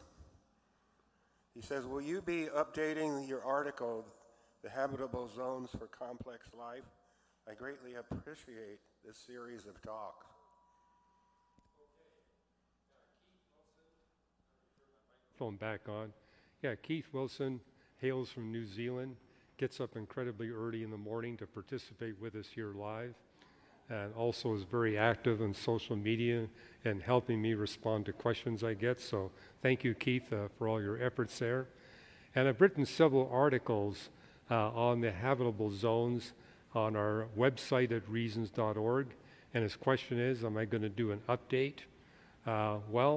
He says, will you be updating your article, The Habitable Zones for Complex Life? I greatly appreciate this series of talks. Phone back on. Yeah, Keith Wilson hails from New Zealand, gets up incredibly early in the morning to participate with us here live, and also is very active on social media and helping me respond to questions I get. So thank you, Keith, uh, for all your efforts there. And I've written several articles uh, on the habitable zones on our website at reasons dot org. And his question is, am I going to do an update? Uh, well,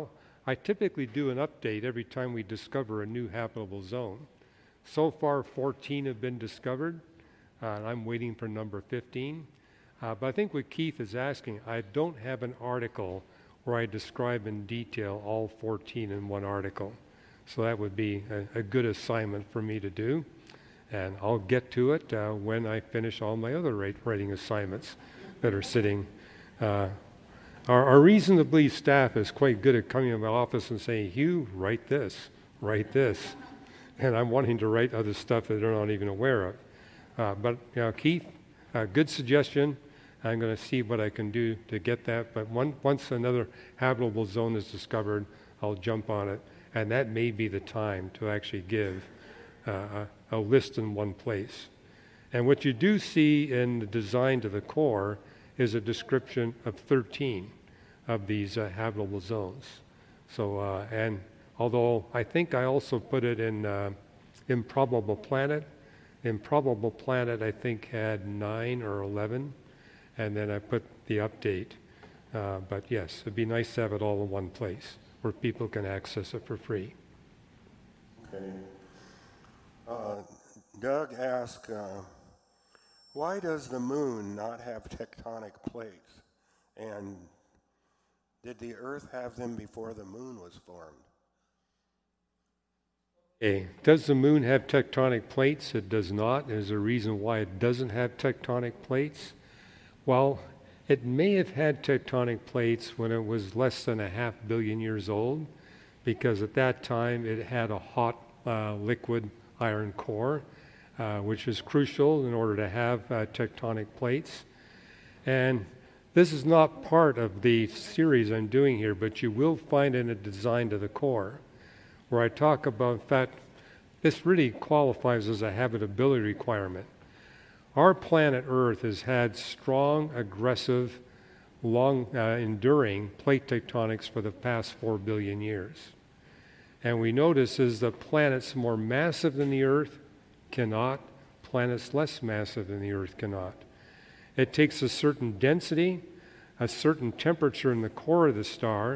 I typically do an update every time we discover a new habitable zone. So far, fourteen have been discovered, uh, and I'm waiting for number fifteen. Uh, but I think what Keith is asking, I don't have an article where I describe in detail all fourteen in one article. So that would be a, a good assignment for me to do. And I'll get to it uh, when I finish all my other writing assignments that are sitting. Uh, our, our reason to believe staff is quite good at coming in my office and saying, Hugh, write this, write this. And I'm wanting to write other stuff that they're not even aware of. Uh, but you know, Keith, uh, good suggestion. I'm going to see what I can do to get that. But one, once another habitable zone is discovered, I'll jump on it. And that may be the time to actually give uh, a, a list in one place. And what you do see in the design to the core is a description of thirteen of these uh, habitable zones. So, uh, and although I think I also put it in uh, Improbable Planet. Improbable Planet, I think, had nine or eleven. And then I put the update. Uh, but yes, it'd be nice to have it all in one place where people can access it for free. Okay. Uh, Doug asked, uh, why does the moon not have tectonic plates? And did the Earth have them before the moon was formed? Okay. Does the moon have tectonic plates? It does not. There's a reason why it doesn't have tectonic plates. Well, it may have had tectonic plates when it was less than a half billion years old, because at that time it had a hot uh, liquid iron core, uh, which is crucial in order to have uh, tectonic plates. And this is not part of the series I'm doing here, but you will find in a design to the core, where I talk about, in fact, this really qualifies as a habitability requirement. Our planet Earth has had strong, aggressive, long, uh, enduring plate tectonics for the past four billion years. And we notice is that planets more massive than the Earth cannot, planets less massive than the Earth cannot. It takes a certain density, a certain temperature in the core of the star,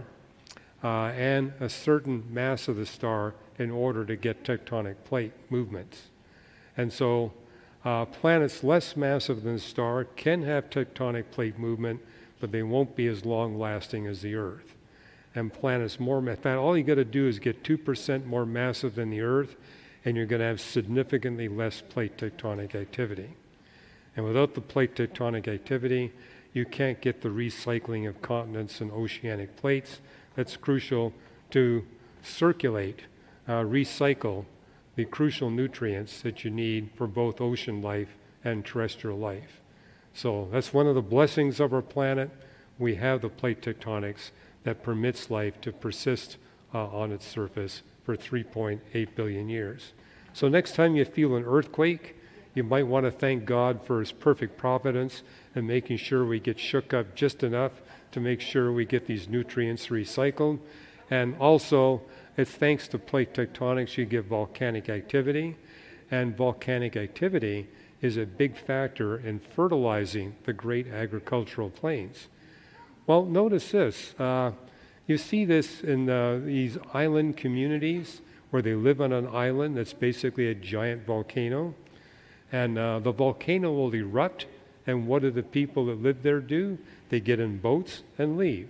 uh, and a certain mass of the star in order to get tectonic plate movements. And so Uh, planets less massive than the star can have tectonic plate movement, but they won't be as long-lasting as the Earth. And planets more, in fact, all you got to do is get two percent more massive than the Earth, and you're going to have significantly less plate tectonic activity. And without the plate tectonic activity, you can't get the recycling of continents and oceanic plates. That's crucial to circulate, uh, recycle the crucial nutrients that you need for both ocean life and terrestrial life. So that's one of the blessings of our planet. We have the plate tectonics that permits life to persist uh, on its surface for three point eight billion years. So next time you feel an earthquake, you might want to thank God for his perfect providence and making sure we get shook up just enough to make sure we get these nutrients recycled. And also, it's thanks to plate tectonics you get volcanic activity, and volcanic activity is a big factor in fertilizing the great agricultural plains. Well, notice this. Uh, you see this in uh, these island communities where they live on an island that's basically a giant volcano, and uh, the volcano will erupt, and what do the people that live there do? They get in boats and leave.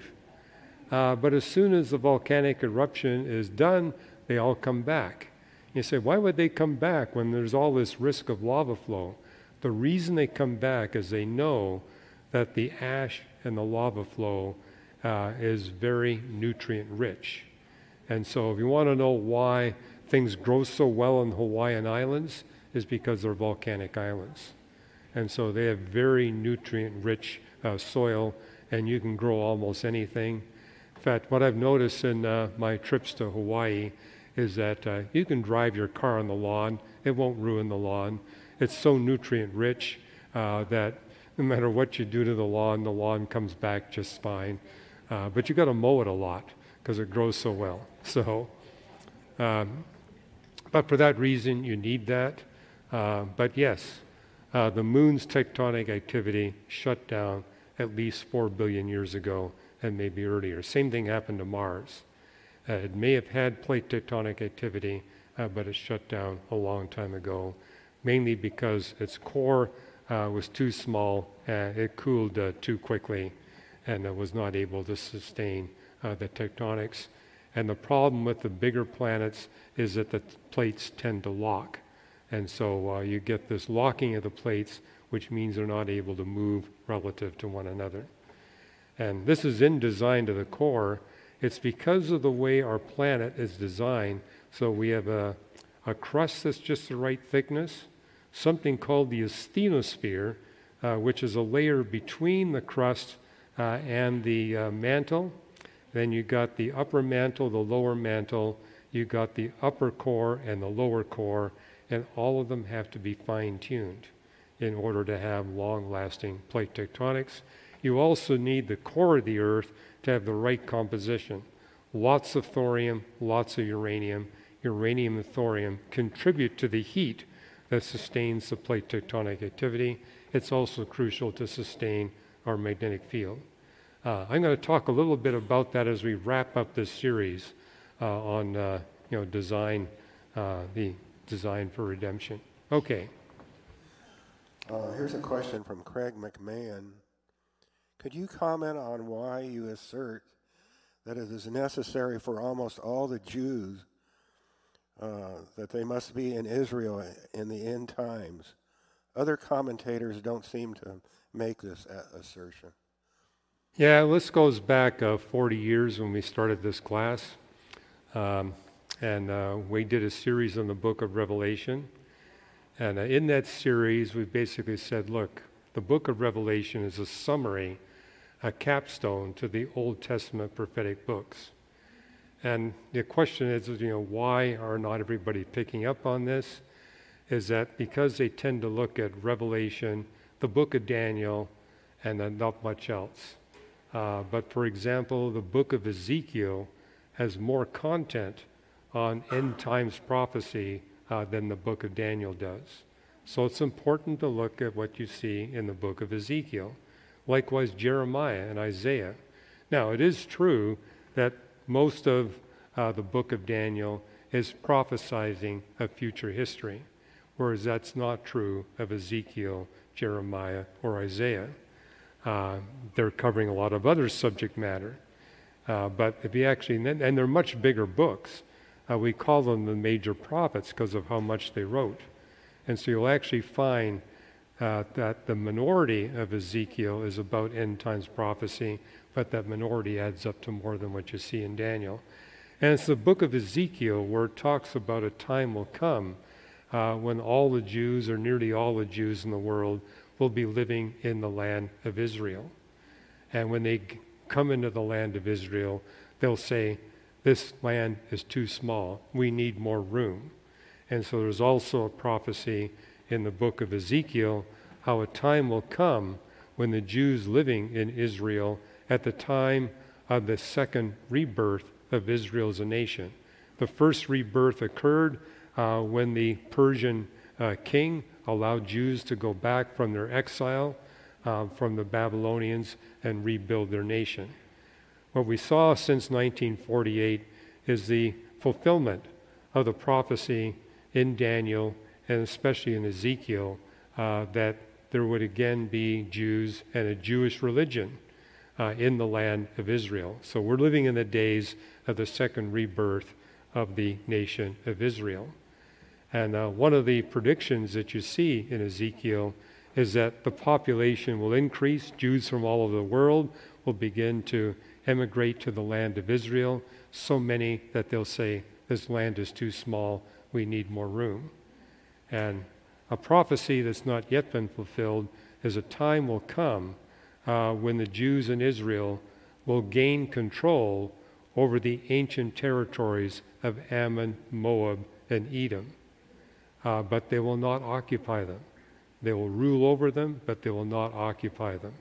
Uh, but as soon as the volcanic eruption is done, they all come back. You say, why would they come back when there's all this risk of lava flow? The reason they come back is they know that the ash and the lava flow uh, is very nutrient rich. And so if you want to know why things grow so well in the Hawaiian Islands, is because they're volcanic islands. And so they have very nutrient rich uh, soil, and you can grow almost anything. In fact, what I've noticed in uh, my trips to Hawaii is that uh, you can drive your car on the lawn. It won't ruin the lawn. It's so nutrient rich uh, that no matter what you do to the lawn, the lawn comes back just fine. Uh, but you got to mow it a lot because it grows so well. So, um, but for that reason, you need that. Uh, but yes, uh, the moon's tectonic activity shut down at least four billion years ago, and maybe earlier. Same thing happened to Mars. Uh, it may have had plate tectonic activity, uh, but it shut down a long time ago, mainly because its core uh, was too small and it cooled uh, too quickly and uh, was not able to sustain uh, the tectonics. And the problem with the bigger planets is that the plates tend to lock. And so uh, you get this locking of the plates, which means they're not able to move relative to one another. And this is in design to the core. It's because of the way our planet is designed. So we have a, a crust that's just the right thickness, something called the asthenosphere, uh, which is a layer between the crust uh, and the uh, mantle. Then you got the upper mantle, the lower mantle, you got the upper core and the lower core, and all of them have to be fine-tuned in order to have long-lasting plate tectonics. You also need the core of the Earth to have the right composition. Lots of thorium, lots of uranium. Uranium and thorium contribute to the heat that sustains the plate tectonic activity. It's also crucial to sustain our magnetic field. Uh, I'm going to talk a little bit about that as we wrap up this series uh, on uh, you know, design, uh, the design for redemption. Okay. Uh, here's a question from Craig McMahon. Could you comment on why you assert that it is necessary for almost all the Jews uh, that they must be in Israel in the end times? Other commentators don't seem to make this a- assertion. Yeah, this goes back uh, forty years when we started this class. Um, and uh, we did a series on the book of Revelation. And uh, in that series, we basically said, look, the book of Revelation is a summary, a capstone to the Old Testament prophetic books. And the question is, you know, why are not everybody picking up on this? Is that because they tend to look at Revelation, the book of Daniel, and then not much else. Uh, but for example, the book of Ezekiel has more content on end times prophecy uh, than the book of Daniel does. So it's important to look at what you see in the book of Ezekiel. Likewise, Jeremiah and Isaiah. Now, it is true that most of uh, the book of Daniel is prophesizing of future history, whereas that's not true of Ezekiel, Jeremiah, or Isaiah. Uh, they're covering a lot of other subject matter. Uh, but if you actually, and they're much bigger books. Uh, we call them the major prophets because of how much they wrote. And so you'll actually find uh, that the minority of Ezekiel is about end times prophecy, but that minority adds up to more than what you see in Daniel. And it's the book of Ezekiel where it talks about a time will come uh, when all the Jews, or nearly all the Jews in the world, will be living in the land of Israel. And when they g- come into the land of Israel, they'll say, this land is too small. We need more room. And so there's also a prophecy in the book of Ezekiel how a time will come when the Jews living in Israel at the time of the second rebirth of Israel as a nation. The first rebirth occurred uh, when the Persian uh, king allowed Jews to go back from their exile uh, from the Babylonians and rebuild their nation. What we saw since nineteen forty-eight is the fulfillment of the prophecy in Daniel and especially in Ezekiel uh, that there would again be Jews and a Jewish religion uh, in the land of Israel. So we're living in the days of the second rebirth of the nation of Israel. And uh, one of the predictions that you see in Ezekiel is that the population will increase. Jews from all over the world will begin to emigrate to the land of Israel, so many that they'll say, this land is too small, we need more room. And a prophecy that's not yet been fulfilled is a time will come uh, when the Jews in Israel will gain control over the ancient territories of Ammon, Moab, and Edom. Uh, but they will not occupy them. They will rule over them, but they will not occupy them.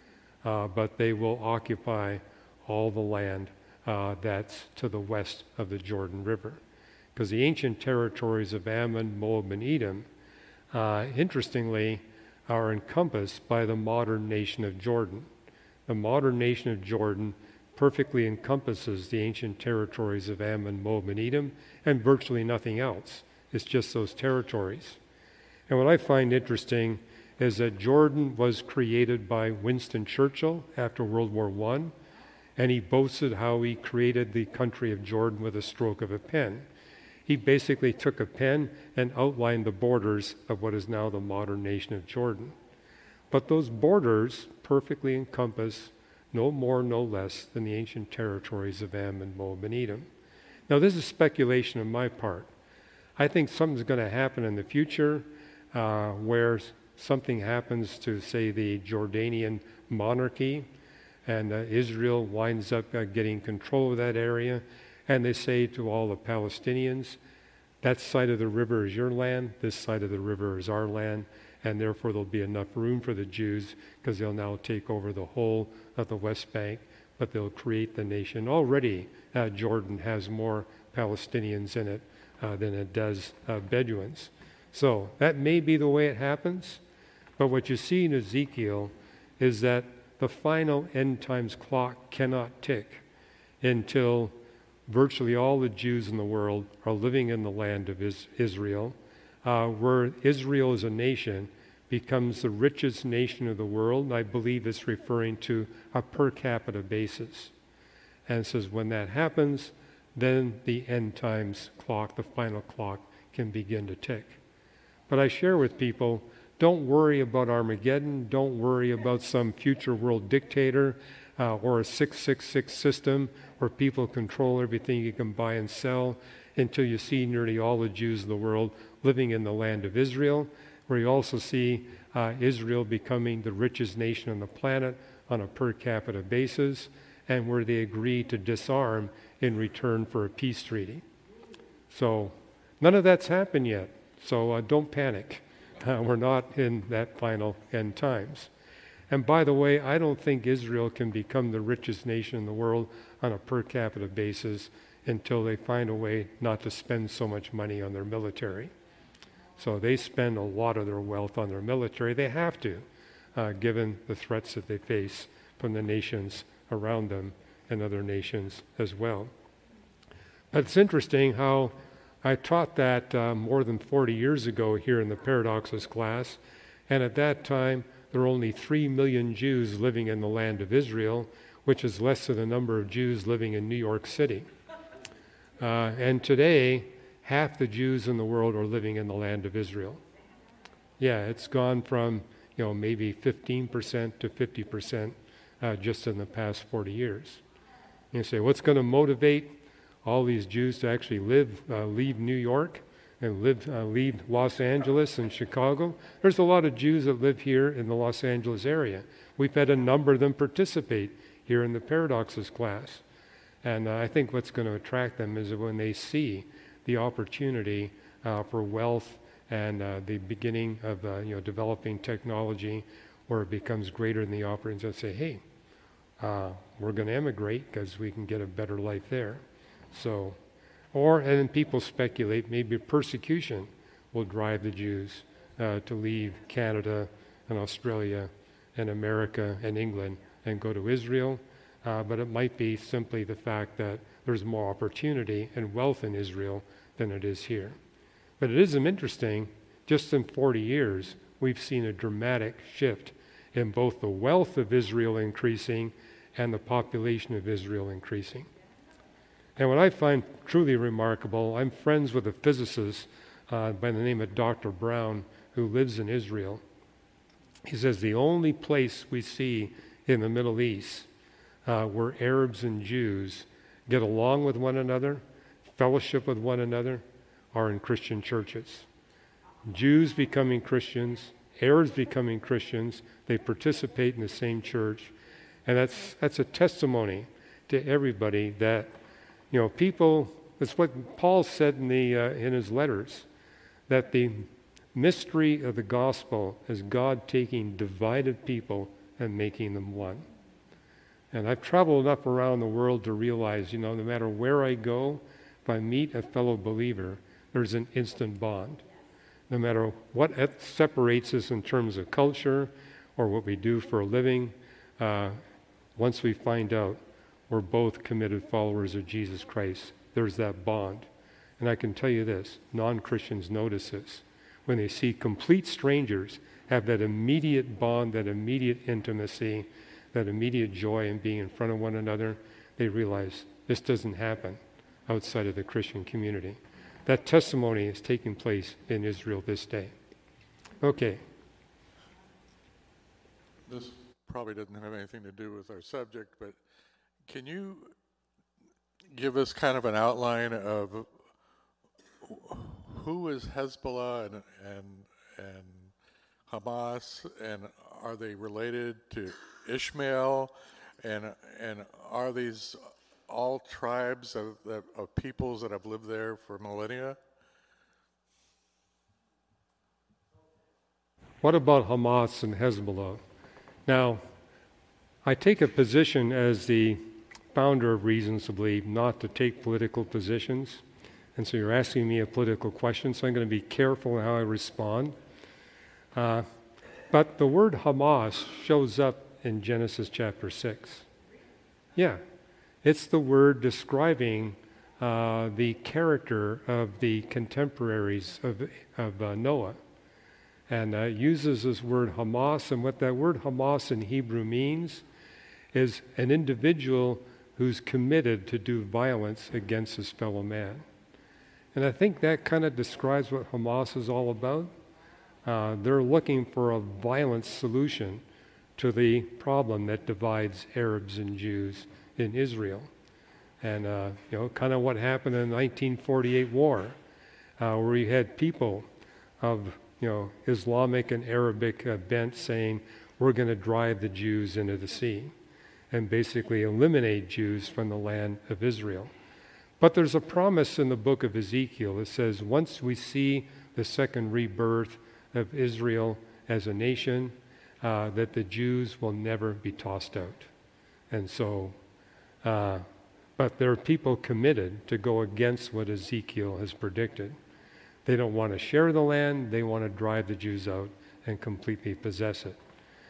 Uh, but they will occupy all the land uh, that's to the west of the Jordan River. Because the ancient territories of Ammon, Moab, and Edom, uh, interestingly, are encompassed by the modern nation of Jordan. The modern nation of Jordan perfectly encompasses the ancient territories of Ammon, Moab, and Edom, and virtually nothing else. It's just those territories. And what I find interesting is that Jordan was created by Winston Churchill after World War One, and he boasted how he created the country of Jordan with a stroke of a pen. He basically took a pen and outlined the borders of what is now the modern nation of Jordan. But those borders perfectly encompass no more, no less than the ancient territories of Ammon, Moab, and Edom. Now, this is speculation on my part. I think something's going to happen in the future uh, where something happens to, say, the Jordanian monarchy, and uh, Israel winds up uh, getting control of that area, and they say to all the Palestinians, that side of the river is your land, this side of the river is our land, and therefore there'll be enough room for the Jews because they'll now take over the whole of the West Bank, but they'll create the nation. Already, uh, Jordan has more Palestinians in it uh, than it does uh, Bedouins. So that may be the way it happens, but what you see in Ezekiel is that the final end times clock cannot tick until virtually all the Jews in the world are living in the land of is- Israel, uh, where Israel as a nation becomes the richest nation of the world, and I believe it's referring to a per capita basis. And it says when that happens, then the end times clock, the final clock, can begin to tick. But I share with people, don't worry about Armageddon, don't worry about some future world dictator uh, or a six six six system where people control everything you can buy and sell until you see nearly all the Jews in the world living in the land of Israel, where you also see uh, Israel becoming the richest nation on the planet on a per capita basis, and where they agree to disarm in return for a peace treaty. So none of that's happened yet, so uh, don't panic. Uh, we're not in that final end times. And by the way, I don't think Israel can become the richest nation in the world on a per capita basis until they find a way not to spend so much money on their military. So they spend a lot of their wealth on their military. They have to, uh, given the threats that they face from the nations around them and other nations as well. But it's interesting how I taught that uh, more than forty years ago here in the Paradoxes class, and at that time there were only three million Jews living in the land of Israel, which is less than the number of Jews living in New York City. Uh, and today, half the Jews in the world are living in the land of Israel. Yeah, it's gone from, you know, maybe fifteen percent to fifty percent uh, just in the past forty years. You say, what's going to motivate all these Jews to actually live, uh, leave New York and live, uh, leave Los Angeles and Chicago? There's a lot of Jews that live here in the Los Angeles area. We've had a number of them participate here in the Paradoxes class. And uh, I think what's going to attract them is when they see the opportunity uh, for wealth and uh, the beginning of uh, you know, developing technology where it becomes greater than the opportunity, they'll say, hey, uh, we're going to emigrate because we can get a better life there. So, or, and then people speculate maybe persecution will drive the Jews uh, to leave Canada and Australia and America and England and go to Israel. Uh, but it might be simply the fact that there's more opportunity and wealth in Israel than it is here. But it is interesting, just in forty years, we've seen a dramatic shift in both the wealth of Israel increasing and the population of Israel increasing. And what I find truly remarkable, I'm friends with a physicist uh, by the name of Doctor Brown who lives in Israel. He says the only place we see in the Middle East uh, where Arabs and Jews get along with one another, fellowship with one another, are in Christian churches. Jews becoming Christians, Arabs becoming Christians, they participate in the same church. And that's, that's a testimony to everybody that, you know, people, that's what Paul said in, the, uh, in his letters, that the mystery of the gospel is God taking divided people and making them one. And I've traveled enough around the world to realize, you know, no matter where I go, if I meet a fellow believer, there's an instant bond. No matter what separates us in terms of culture or what we do for a living, uh, once we find out we're both committed followers of Jesus Christ. There's that bond. And I can tell you this, non-Christians notice this. When they see complete strangers have that immediate bond, that immediate intimacy, that immediate joy in being in front of one another, they realize this doesn't happen outside of the Christian community. That testimony is taking place in Israel this day. Okay. This probably doesn't have anything to do with our subject, but can you give us kind of an outline of who is Hezbollah and and, and Hamas, and are they related to Ishmael, and and are these all tribes of, of peoples that have lived there for millennia? What about Hamas and Hezbollah? Now, I take a position as the founder of Reasons to Believe not to take political positions. And so you're asking me a political question, so I'm going to be careful in how I respond. Uh, but the word Hamas shows up in Genesis chapter six. Yeah, it's the word describing uh, the character of the contemporaries of, of uh, Noah. And uh, uses this word Hamas, and what that word Hamas in Hebrew means is an individual who's committed to do violence against his fellow man. And I think that kind of describes what Hamas is all about. Uh, they're looking for a violent solution to the problem that divides Arabs and Jews in Israel. And, uh, you know, kind of what happened in the nineteen forty-eight war, uh, where you had people of, you know, Islamic and Arabic uh, bent saying, we're going to drive the Jews into the sea and basically eliminate Jews from the land of Israel. But there's a promise in the book of Ezekiel that says once we see the second rebirth of Israel as a nation, uh, that the Jews will never be tossed out. And so, uh, but there are people committed to go against what Ezekiel has predicted. They don't want to share the land, they want to drive the Jews out and completely possess it.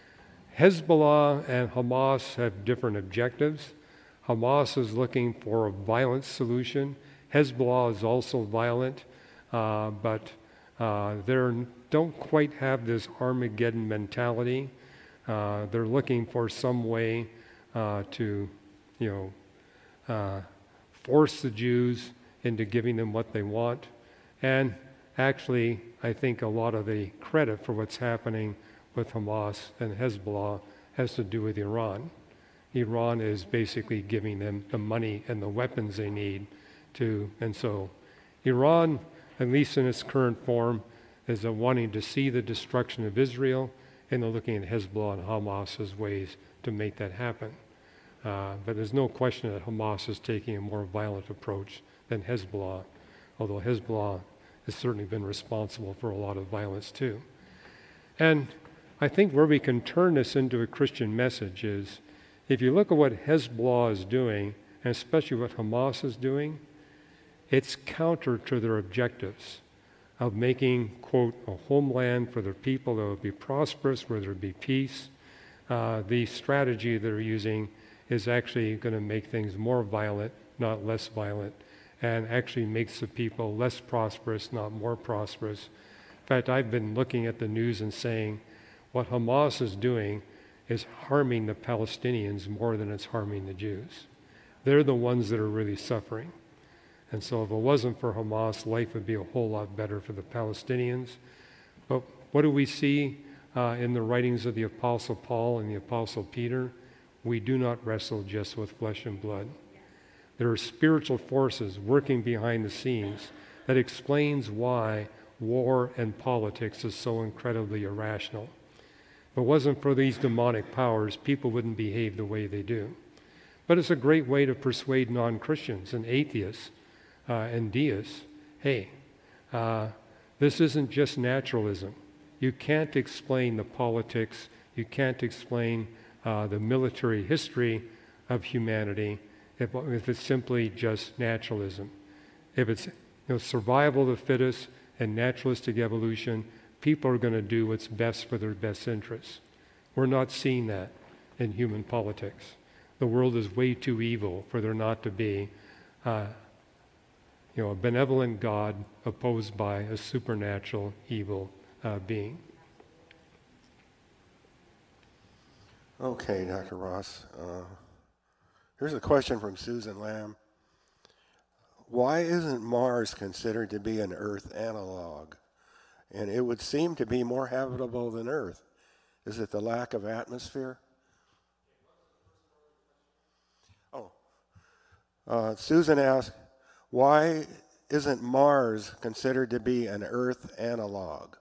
Hezbollah and Hamas have different objectives. Hamas is looking for a violent solution. Hezbollah is also violent, uh, but uh, they don't quite have this Armageddon mentality. Uh, they're looking for some way uh, to, you know, uh, force the Jews into giving them what they want. And actually, I think a lot of the credit for what's happening with Hamas and Hezbollah has to do with Iran. Iran is basically giving them the money and the weapons they need to, and so Iran, at least in its current form, is uh, wanting to see the destruction of Israel, and they're looking at Hezbollah and Hamas as ways to make that happen. Uh, but there's no question that Hamas is taking a more violent approach than Hezbollah, although Hezbollah has certainly been responsible for a lot of violence too. And I think where we can turn this into a Christian message is, if you look at what Hezbollah is doing, and especially what Hamas is doing, it's counter to their objectives of making, quote, a homeland for their people that will be prosperous, where there will be peace. Uh, the strategy they're using is actually going to make things more violent, not less violent, and actually makes the people less prosperous, not more prosperous. In fact, I've been looking at the news and saying what Hamas is doing is harming the Palestinians more than it's harming the Jews. They're the ones that are really suffering. And so if it wasn't for Hamas, life would be a whole lot better for the Palestinians. But what do we see uh, in the writings of the Apostle Paul and the Apostle Peter? We do not wrestle just with flesh and blood. There are spiritual forces working behind the scenes that explains why war and politics is so incredibly irrational. If it wasn't for these demonic powers, people wouldn't behave the way they do. But it's a great way to persuade non-Christians and atheists uh, and deists, hey, uh, this isn't just naturalism. You can't explain the politics, you can't explain uh, the military history of humanity if, if it's simply just naturalism. If it's you know, survival of the fittest and naturalistic evolution, people are going to do what's best for their best interests. We're not seeing that in human politics. the world is way too evil for there not to be uh, you know, a benevolent God opposed by a supernatural evil uh, being. Okay, Doctor Ross. Uh, here's a question from Susan Lamb. Why isn't Mars considered to be an Earth analog? And it would seem to be more habitable than Earth. Is it the lack of atmosphere? Oh. Uh, Susan asked, why isn't Mars considered to be an Earth analog?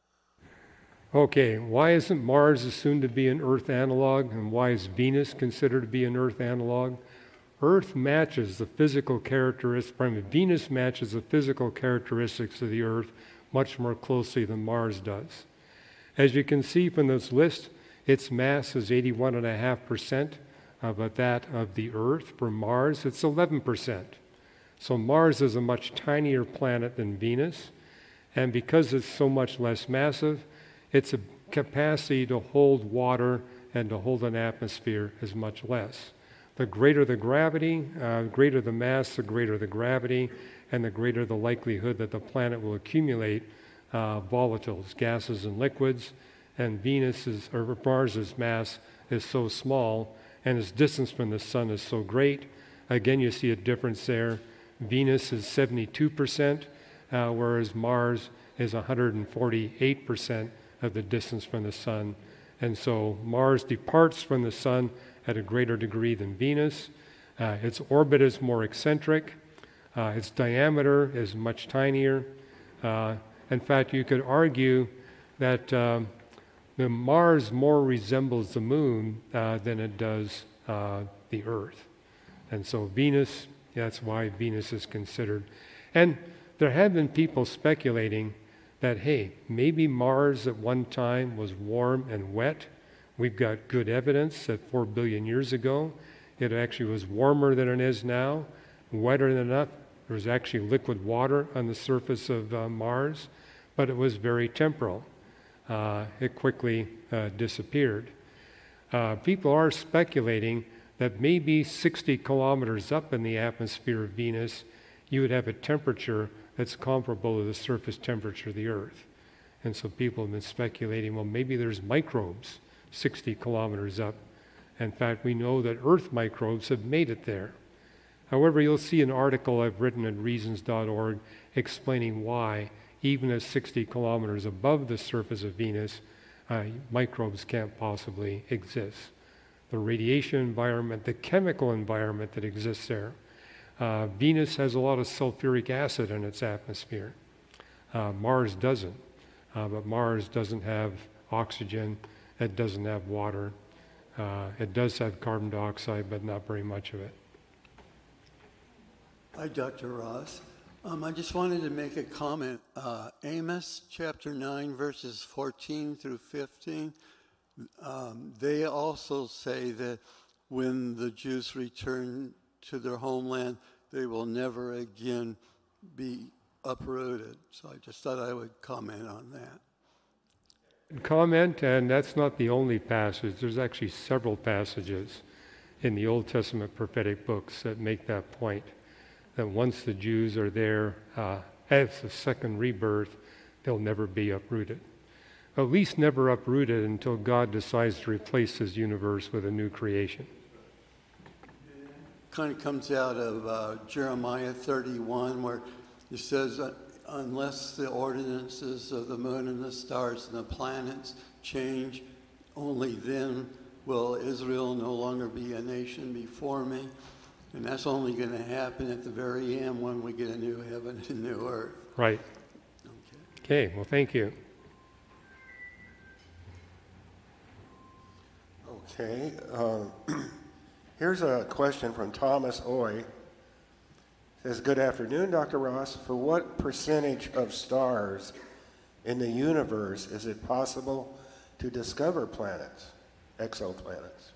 Okay, why isn't Mars assumed to be an Earth analog, and why is Venus considered to be an Earth analog? Earth matches the physical characteristics, I mean, Venus matches the physical characteristics of the Earth much more closely than Mars does. As you can see from this list, its mass is eighty-one point five percent, uh, but that of the Earth. For Mars, it's eleven percent. So Mars is a much tinier planet than Venus, and because it's so much less massive, its capacity to hold water and to hold an atmosphere is much less. The greater the gravity, uh, greater the mass, the greater the gravity, and the greater the likelihood that the planet will accumulate uh, volatiles, gases and liquids. And Venus's or Mars's mass is so small, and its distance from the sun is so great. Again, you see a difference there. Venus is seventy-two percent, uh, whereas Mars is one hundred forty-eight percent of the distance from the sun. And so Mars departs from the sun at a greater degree than Venus. Uh, its orbit is more eccentric. Uh, its diameter is much tinier. Uh, in fact, you could argue that um, the Mars more resembles the moon uh, than it does uh, the Earth. And so Venus, that's why Venus is considered. And there have been people speculating that, hey, maybe Mars at one time was warm and wet. We've got good evidence that four billion years ago, it actually was warmer than it is now, wetter than enough. There was actually liquid water on the surface of uh, Mars, but it was very temporal. Uh, it quickly uh, disappeared. Uh, people are speculating that maybe sixty kilometers up in the atmosphere of Venus, you would have a temperature that's comparable to the surface temperature of the Earth. And so people have been speculating, well, maybe there's microbes sixty kilometers up. In fact, we know that Earth microbes have made it there. However, you'll see an article I've written at reasons dot org explaining why, even at sixty kilometers above the surface of Venus, uh, microbes can't possibly exist. The radiation environment, the chemical environment that exists there. Uh, Venus has a lot of sulfuric acid in its atmosphere. Uh, Mars doesn't. Uh, but Mars doesn't have oxygen. It doesn't have water. Uh, it does have carbon dioxide, but not very much of it. Hi, Doctor Ross. Um, I just wanted to make a comment. Uh, Amos chapter nine, verses fourteen through fifteen, um, they also say that when the Jews return to their homeland, they will never again be uprooted. So I just thought I would comment on that. Comment, and that's not the only passage. There's actually several passages in the Old Testament prophetic books that make that point, that once the Jews are there uh, as a second rebirth, they'll never be uprooted. At least never uprooted until God decides to replace his universe with a new creation. Kind of comes out of uh, Jeremiah thirty-one, where it says, uh, unless the ordinances of the moon and the stars and the planets change, only then will Israel no longer be a nation before me. And that's only going to happen at the very end when we get a new heaven and new earth. Right. Okay. Okay, well, thank you. Okay. Uh, here's a question from Thomas Oy. It says, good afternoon, Doctor Ross. For what percentage of stars in the universe is it possible to discover planets, exoplanets?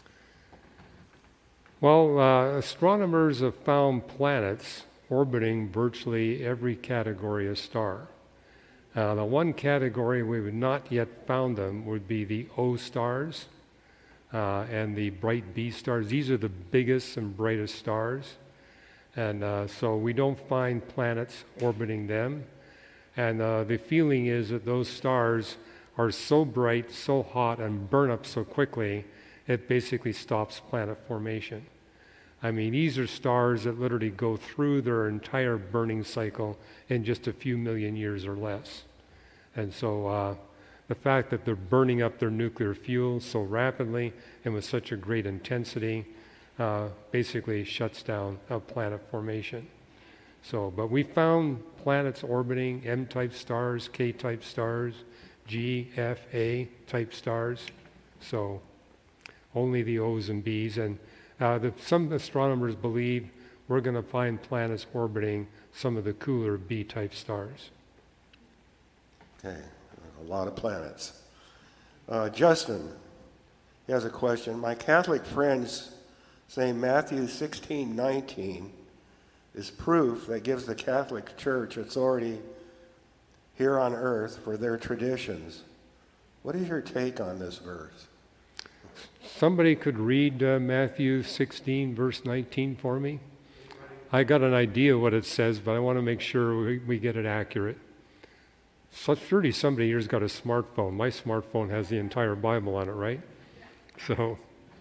Well, uh, astronomers have found planets orbiting virtually every category of star. Uh, the one category we have not yet found them would be the O stars. uh, and the bright B stars. These are the biggest and brightest stars. And uh, so we don't find planets orbiting them. And uh, the feeling is that those stars are so bright, so hot, and burn up so quickly, it basically stops planet formation. I mean, these are stars that literally go through their entire burning cycle in just a few million years or less. And so uh, the fact that they're burning up their nuclear fuel so rapidly and with such a great intensity uh, basically shuts down uh, planet formation. So, but we found planets orbiting M-type stars, K-type stars, G, F, A type stars. So only the O's and B's. And uh, the, some astronomers believe we're going to find planets orbiting some of the cooler B-type stars. Okay, a lot of planets. Uh, Justin, he has a question. My Catholic friends say Matthew sixteen nineteen is proof that gives the Catholic Church authority here on earth for their traditions. What is your take on this verse? Somebody could read uh, Matthew sixteen, verse nineteen for me. I got an idea what it says, but I want to make sure we, we get it accurate. So surely somebody here's got a smartphone. My smartphone has the entire Bible on it, right? So,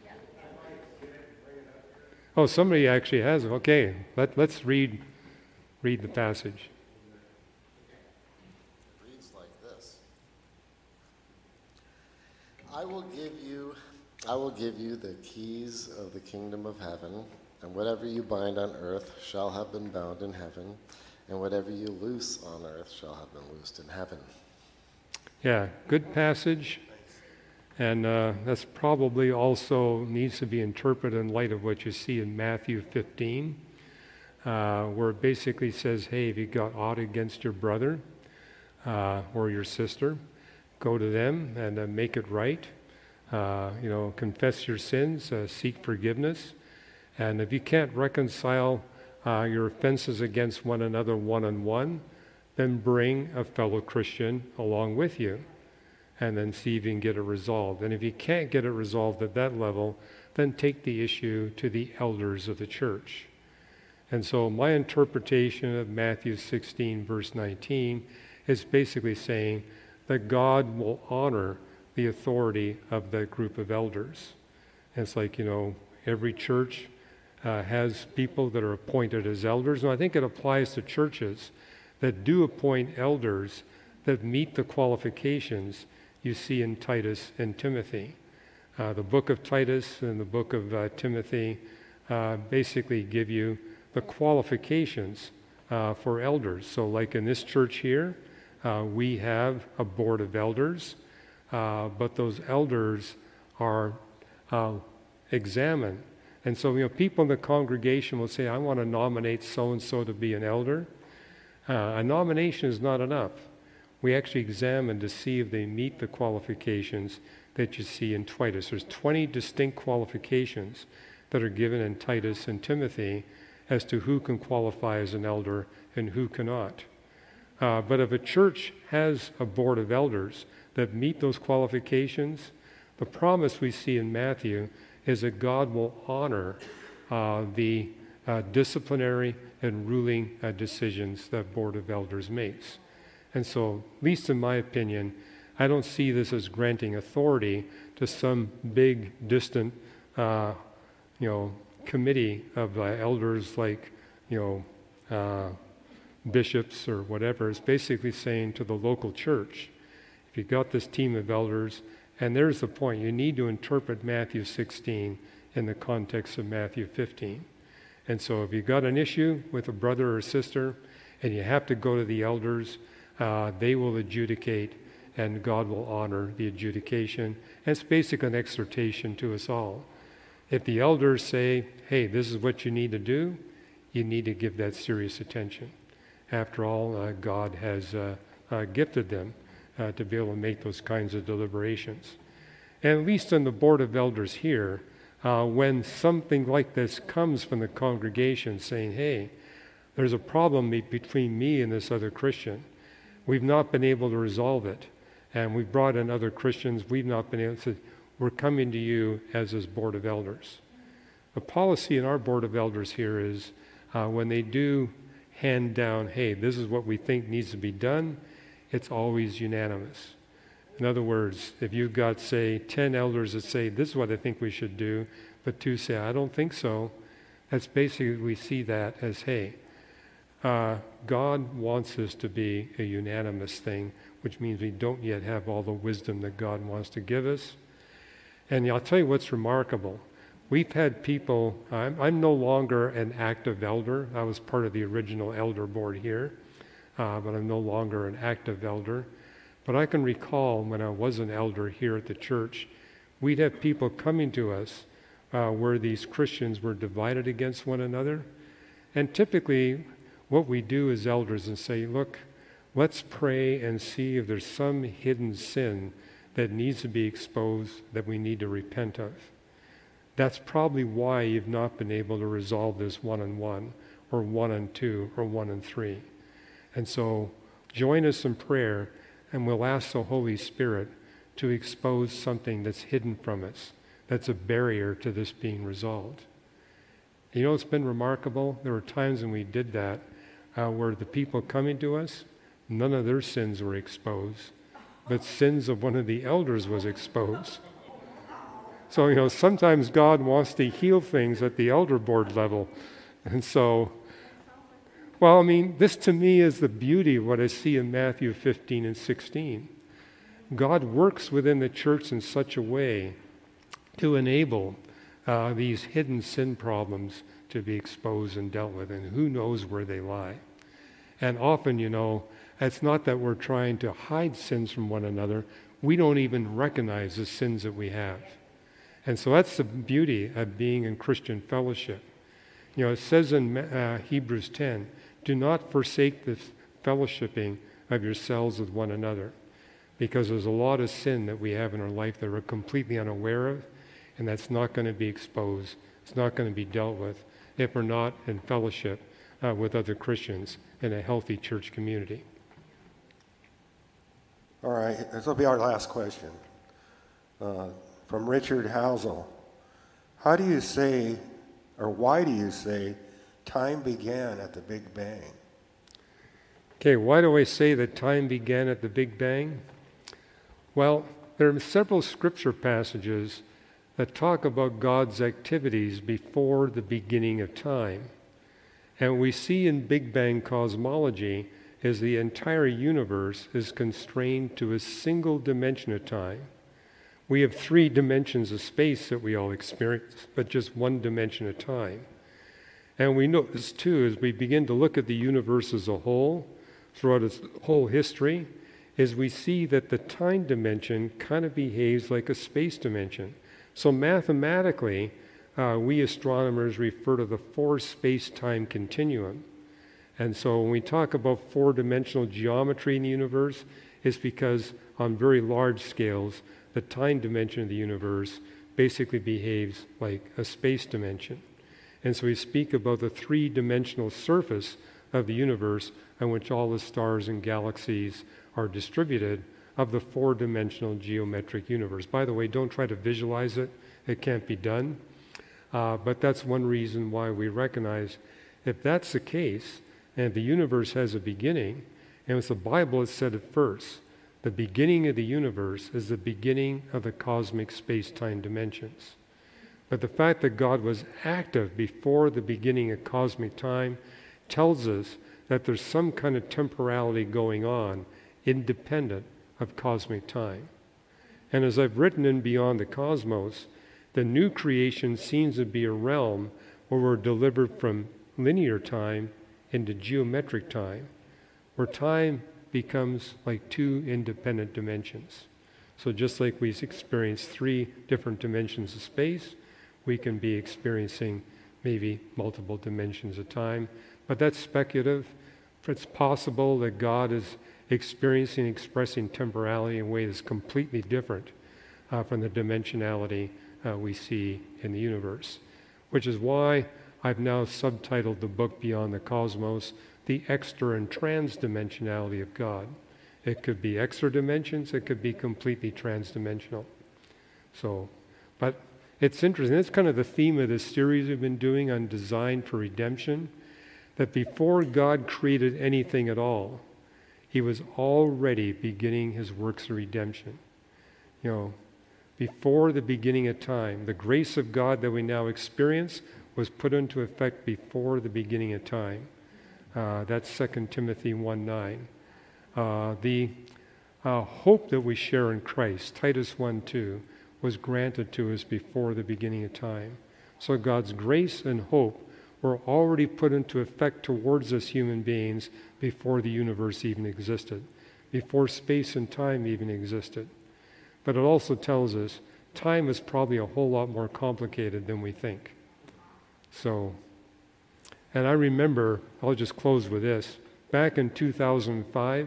oh, somebody actually has it. Okay, let, let's read, read the passage. It reads like this. I will give you, I will give you the keys of the kingdom of heaven, and whatever you bind on earth shall have been bound in heaven, and whatever you loose on earth shall have been loosed in heaven. Yeah, good passage. And uh, that's probably also needs to be interpreted in light of what you see in Matthew fifteen, uh, where it basically says, hey, if you got aught against your brother uh, or your sister, go to them and uh, make it right. Uh, you know, confess your sins, uh, seek forgiveness. And if you can't reconcile uh, your offenses against one another one-on-one, then bring a fellow Christian along with you and then see if you can get it resolved. And if you can't get it resolved at that level, then take the issue to the elders of the church. And so my interpretation of Matthew sixteen, verse nineteen, is basically saying that God will honor the authority of that group of elders. And it's like, you know, every church uh, has people that are appointed as elders. And I think it applies to churches that do appoint elders that meet the qualifications you see in Titus and Timothy. Uh, the book of Titus and the book of uh, Timothy uh, basically give you the qualifications uh, for elders. So like in this church here, uh, we have a board of elders, uh, but those elders are uh, examined. And so, you know, people in the congregation will say, I want to nominate so-and-so to be an elder. Uh, a nomination is not enough. We actually examine to see if they meet the qualifications that you see in Titus. There's twenty distinct qualifications that are given in Titus and Timothy as to who can qualify as an elder and who cannot. Uh, but if a church has a board of elders that meet those qualifications, the promise we see in Matthew is that God will honor uh, the uh, disciplinary and ruling uh, decisions that board of elders makes. And so, at least in my opinion, I don't see this as granting authority to some big, distant, uh, you know, committee of uh, elders like, you know, uh, bishops or whatever. It's basically saying to the local church, if you've got this team of elders, and there's the point, you need to interpret Matthew sixteen in the context of Matthew fifteen. And so if you've got an issue with a brother or sister, and you have to go to the elders, uh, they will adjudicate, and God will honor the adjudication. And it's basically an exhortation to us all. If the elders say, hey, this is what you need to do, you need to give that serious attention. After all, uh, God has uh, uh, gifted them uh, to be able to make those kinds of deliberations. And at least on the board of elders here, uh, when something like this comes from the congregation saying, hey, there's a problem be- between me and this other Christian, we've not been able to resolve it, and we've brought in other Christians, we've not been able to, we're coming to you as his Board of Elders. The policy in our Board of Elders here is uh, when they do hand down, hey, this is what we think needs to be done, it's always unanimous. In other words, if you've got, say, ten elders that say, this is what I think we should do, but two say, I don't think so, that's basically, we see that as, hey, uh, God wants this to be a unanimous thing, which means we don't yet have all the wisdom that God wants to give us. And I'll tell you what's remarkable. We've had people, I'm, I'm no longer an active elder. I was part of the original elder board here, uh, but I'm no longer an active elder. But I can recall when I was an elder here at the church, we'd have people coming to us uh, where these Christians were divided against one another. And typically, what we do as elders is say, look, let's pray and see if there's some hidden sin that needs to be exposed that we need to repent of. That's probably why you've not been able to resolve this one on one, or one on two, or one on three. And so join us in prayer, and we'll ask the Holy Spirit to expose something that's hidden from us, that's a barrier to this being resolved. You know, it's been remarkable. There were times when we did that uh, where the people coming to us, none of their sins were exposed, but sins of one of the elders was exposed. So, you know, sometimes God wants to heal things at the elder board level. And so, well, I mean, this to me is the beauty of what I see in Matthew fifteen and sixteen. God works within the church in such a way to enable uh, these hidden sin problems to be exposed and dealt with, and who knows where they lie. And often, you know, it's not that we're trying to hide sins from one another. We don't even recognize the sins that we have. And so that's the beauty of being in Christian fellowship. You know, it says in uh, Hebrews ten, do not forsake the fellowshipping of yourselves with one another, because there's a lot of sin that we have in our life that we're completely unaware of, and that's not going to be exposed. It's not going to be dealt with if we're not in fellowship uh, with other Christians in a healthy church community. All right, this will be our last question. Uh, from Richard Housel. How do you say, or why do you say, time began at the Big Bang? Okay, why do I say that time began at the Big Bang? Well, there are several scripture passages that talk about God's activities before the beginning of time. And what we see in Big Bang cosmology is the entire universe is constrained to a single dimension of time. We have three dimensions of space that we all experience, but just one dimension of time. And we notice too, as we begin to look at the universe as a whole, throughout its whole history, is we see that the time dimension kind of behaves like a space dimension. So mathematically, uh, we astronomers refer to the four space-time continuum. And so when we talk about four-dimensional geometry in the universe, it's because on very large scales, the time dimension of the universe basically behaves like a space dimension. And so we speak about the three-dimensional surface of the universe on which all the stars and galaxies are distributed of the four-dimensional geometric universe. By the way, don't try to visualize it. It can't be done. Uh, but that's one reason why we recognize if that's the case, and if the universe has a beginning, and it's the Bible that said it first, the beginning of the universe is the beginning of the cosmic space-time dimensions. But the fact that God was active before the beginning of cosmic time tells us that there's some kind of temporality going on independent of cosmic time. And as I've written in Beyond the Cosmos, the new creation seems to be a realm where we're delivered from linear time into geometric time, where time becomes like two independent dimensions. So just like we experience three different dimensions of space, we can be experiencing maybe multiple dimensions of time. But that's speculative. It's possible that God is experiencing, expressing temporality in a way that's completely different uh, from the dimensionality uh, we see in the universe, which is why I've now subtitled the book Beyond the Cosmos, The Extra and Transdimensionality of God. It could be extra dimensions, it could be completely transdimensional. So, but it's interesting. It's kind of the theme of this series we've been doing on design for redemption, that before God created anything at all, he was already beginning his works of redemption. You know, before the beginning of time, the grace of God that we now experience was put into effect before the beginning of time. Uh, that's Second Timothy one nine. Uh, the uh, hope that we share in Christ, Titus one two, was granted to us before the beginning of time. So God's grace and hope were already put into effect towards us human beings before the universe even existed, before space and time even existed. But it also tells us time is probably a whole lot more complicated than we think. So, and I remember, I'll just close with this. Back in two thousand five,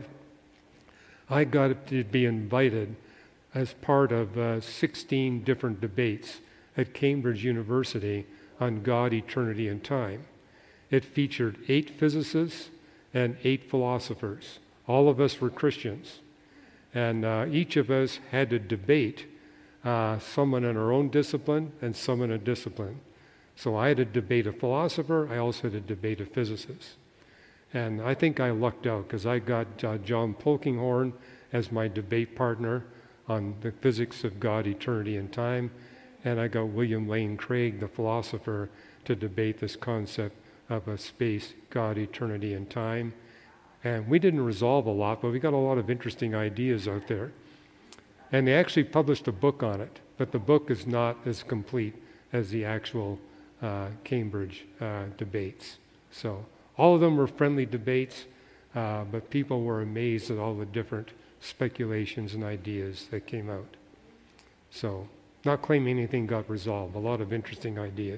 I got to be invited as part of uh, sixteen different debates at Cambridge University on God, eternity, and time. It featured eight physicists and eight philosophers. All of us were Christians. And uh, each of us had to debate uh, someone in our own discipline and someone in a discipline. So I had to debate a philosopher. I also had to debate a physicist. And I think I lucked out because I got uh, John Polkinghorne as my debate partner on the physics of God, eternity, and time. And I got William Lane Craig, the philosopher, to debate this concept of a space, God, eternity, and time. And we didn't resolve a lot, but we got a lot of interesting ideas out there. And they actually published a book on it, but the book is not as complete as the actual uh, Cambridge uh, debates. So all of them were friendly debates, uh, but people were amazed at all the different speculations and ideas that came out. So, not claiming anything got resolved, a lot of interesting ideas.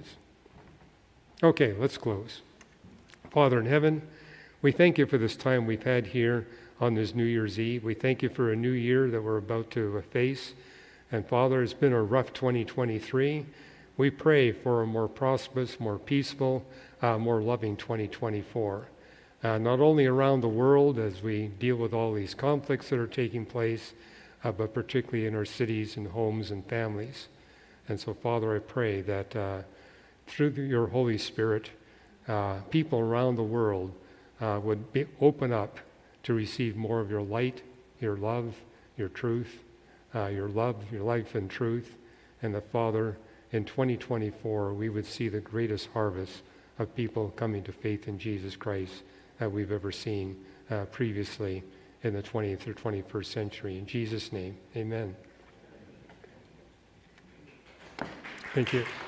Okay, let's close. Father in heaven, we thank you for this time we've had here on this New Year's Eve. We thank you for a new year that we're about to face. And Father, it's been a rough twenty twenty-three. We pray for a more prosperous, more peaceful, uh, more loving twenty twenty-four. Uh, not only around the world as we deal with all these conflicts that are taking place, uh, but particularly in our cities and homes and families. And so, Father, I pray that uh, through the, your Holy Spirit, uh, people around the world uh, would be, open up to receive more of your light, your love, your truth, uh, your love, your life and truth. And that, Father, in twenty twenty-four, we would see the greatest harvest of people coming to faith in Jesus Christ that we've ever seen uh, previously in the twentieth or twenty-first century. In Jesus' name, amen. Thank you.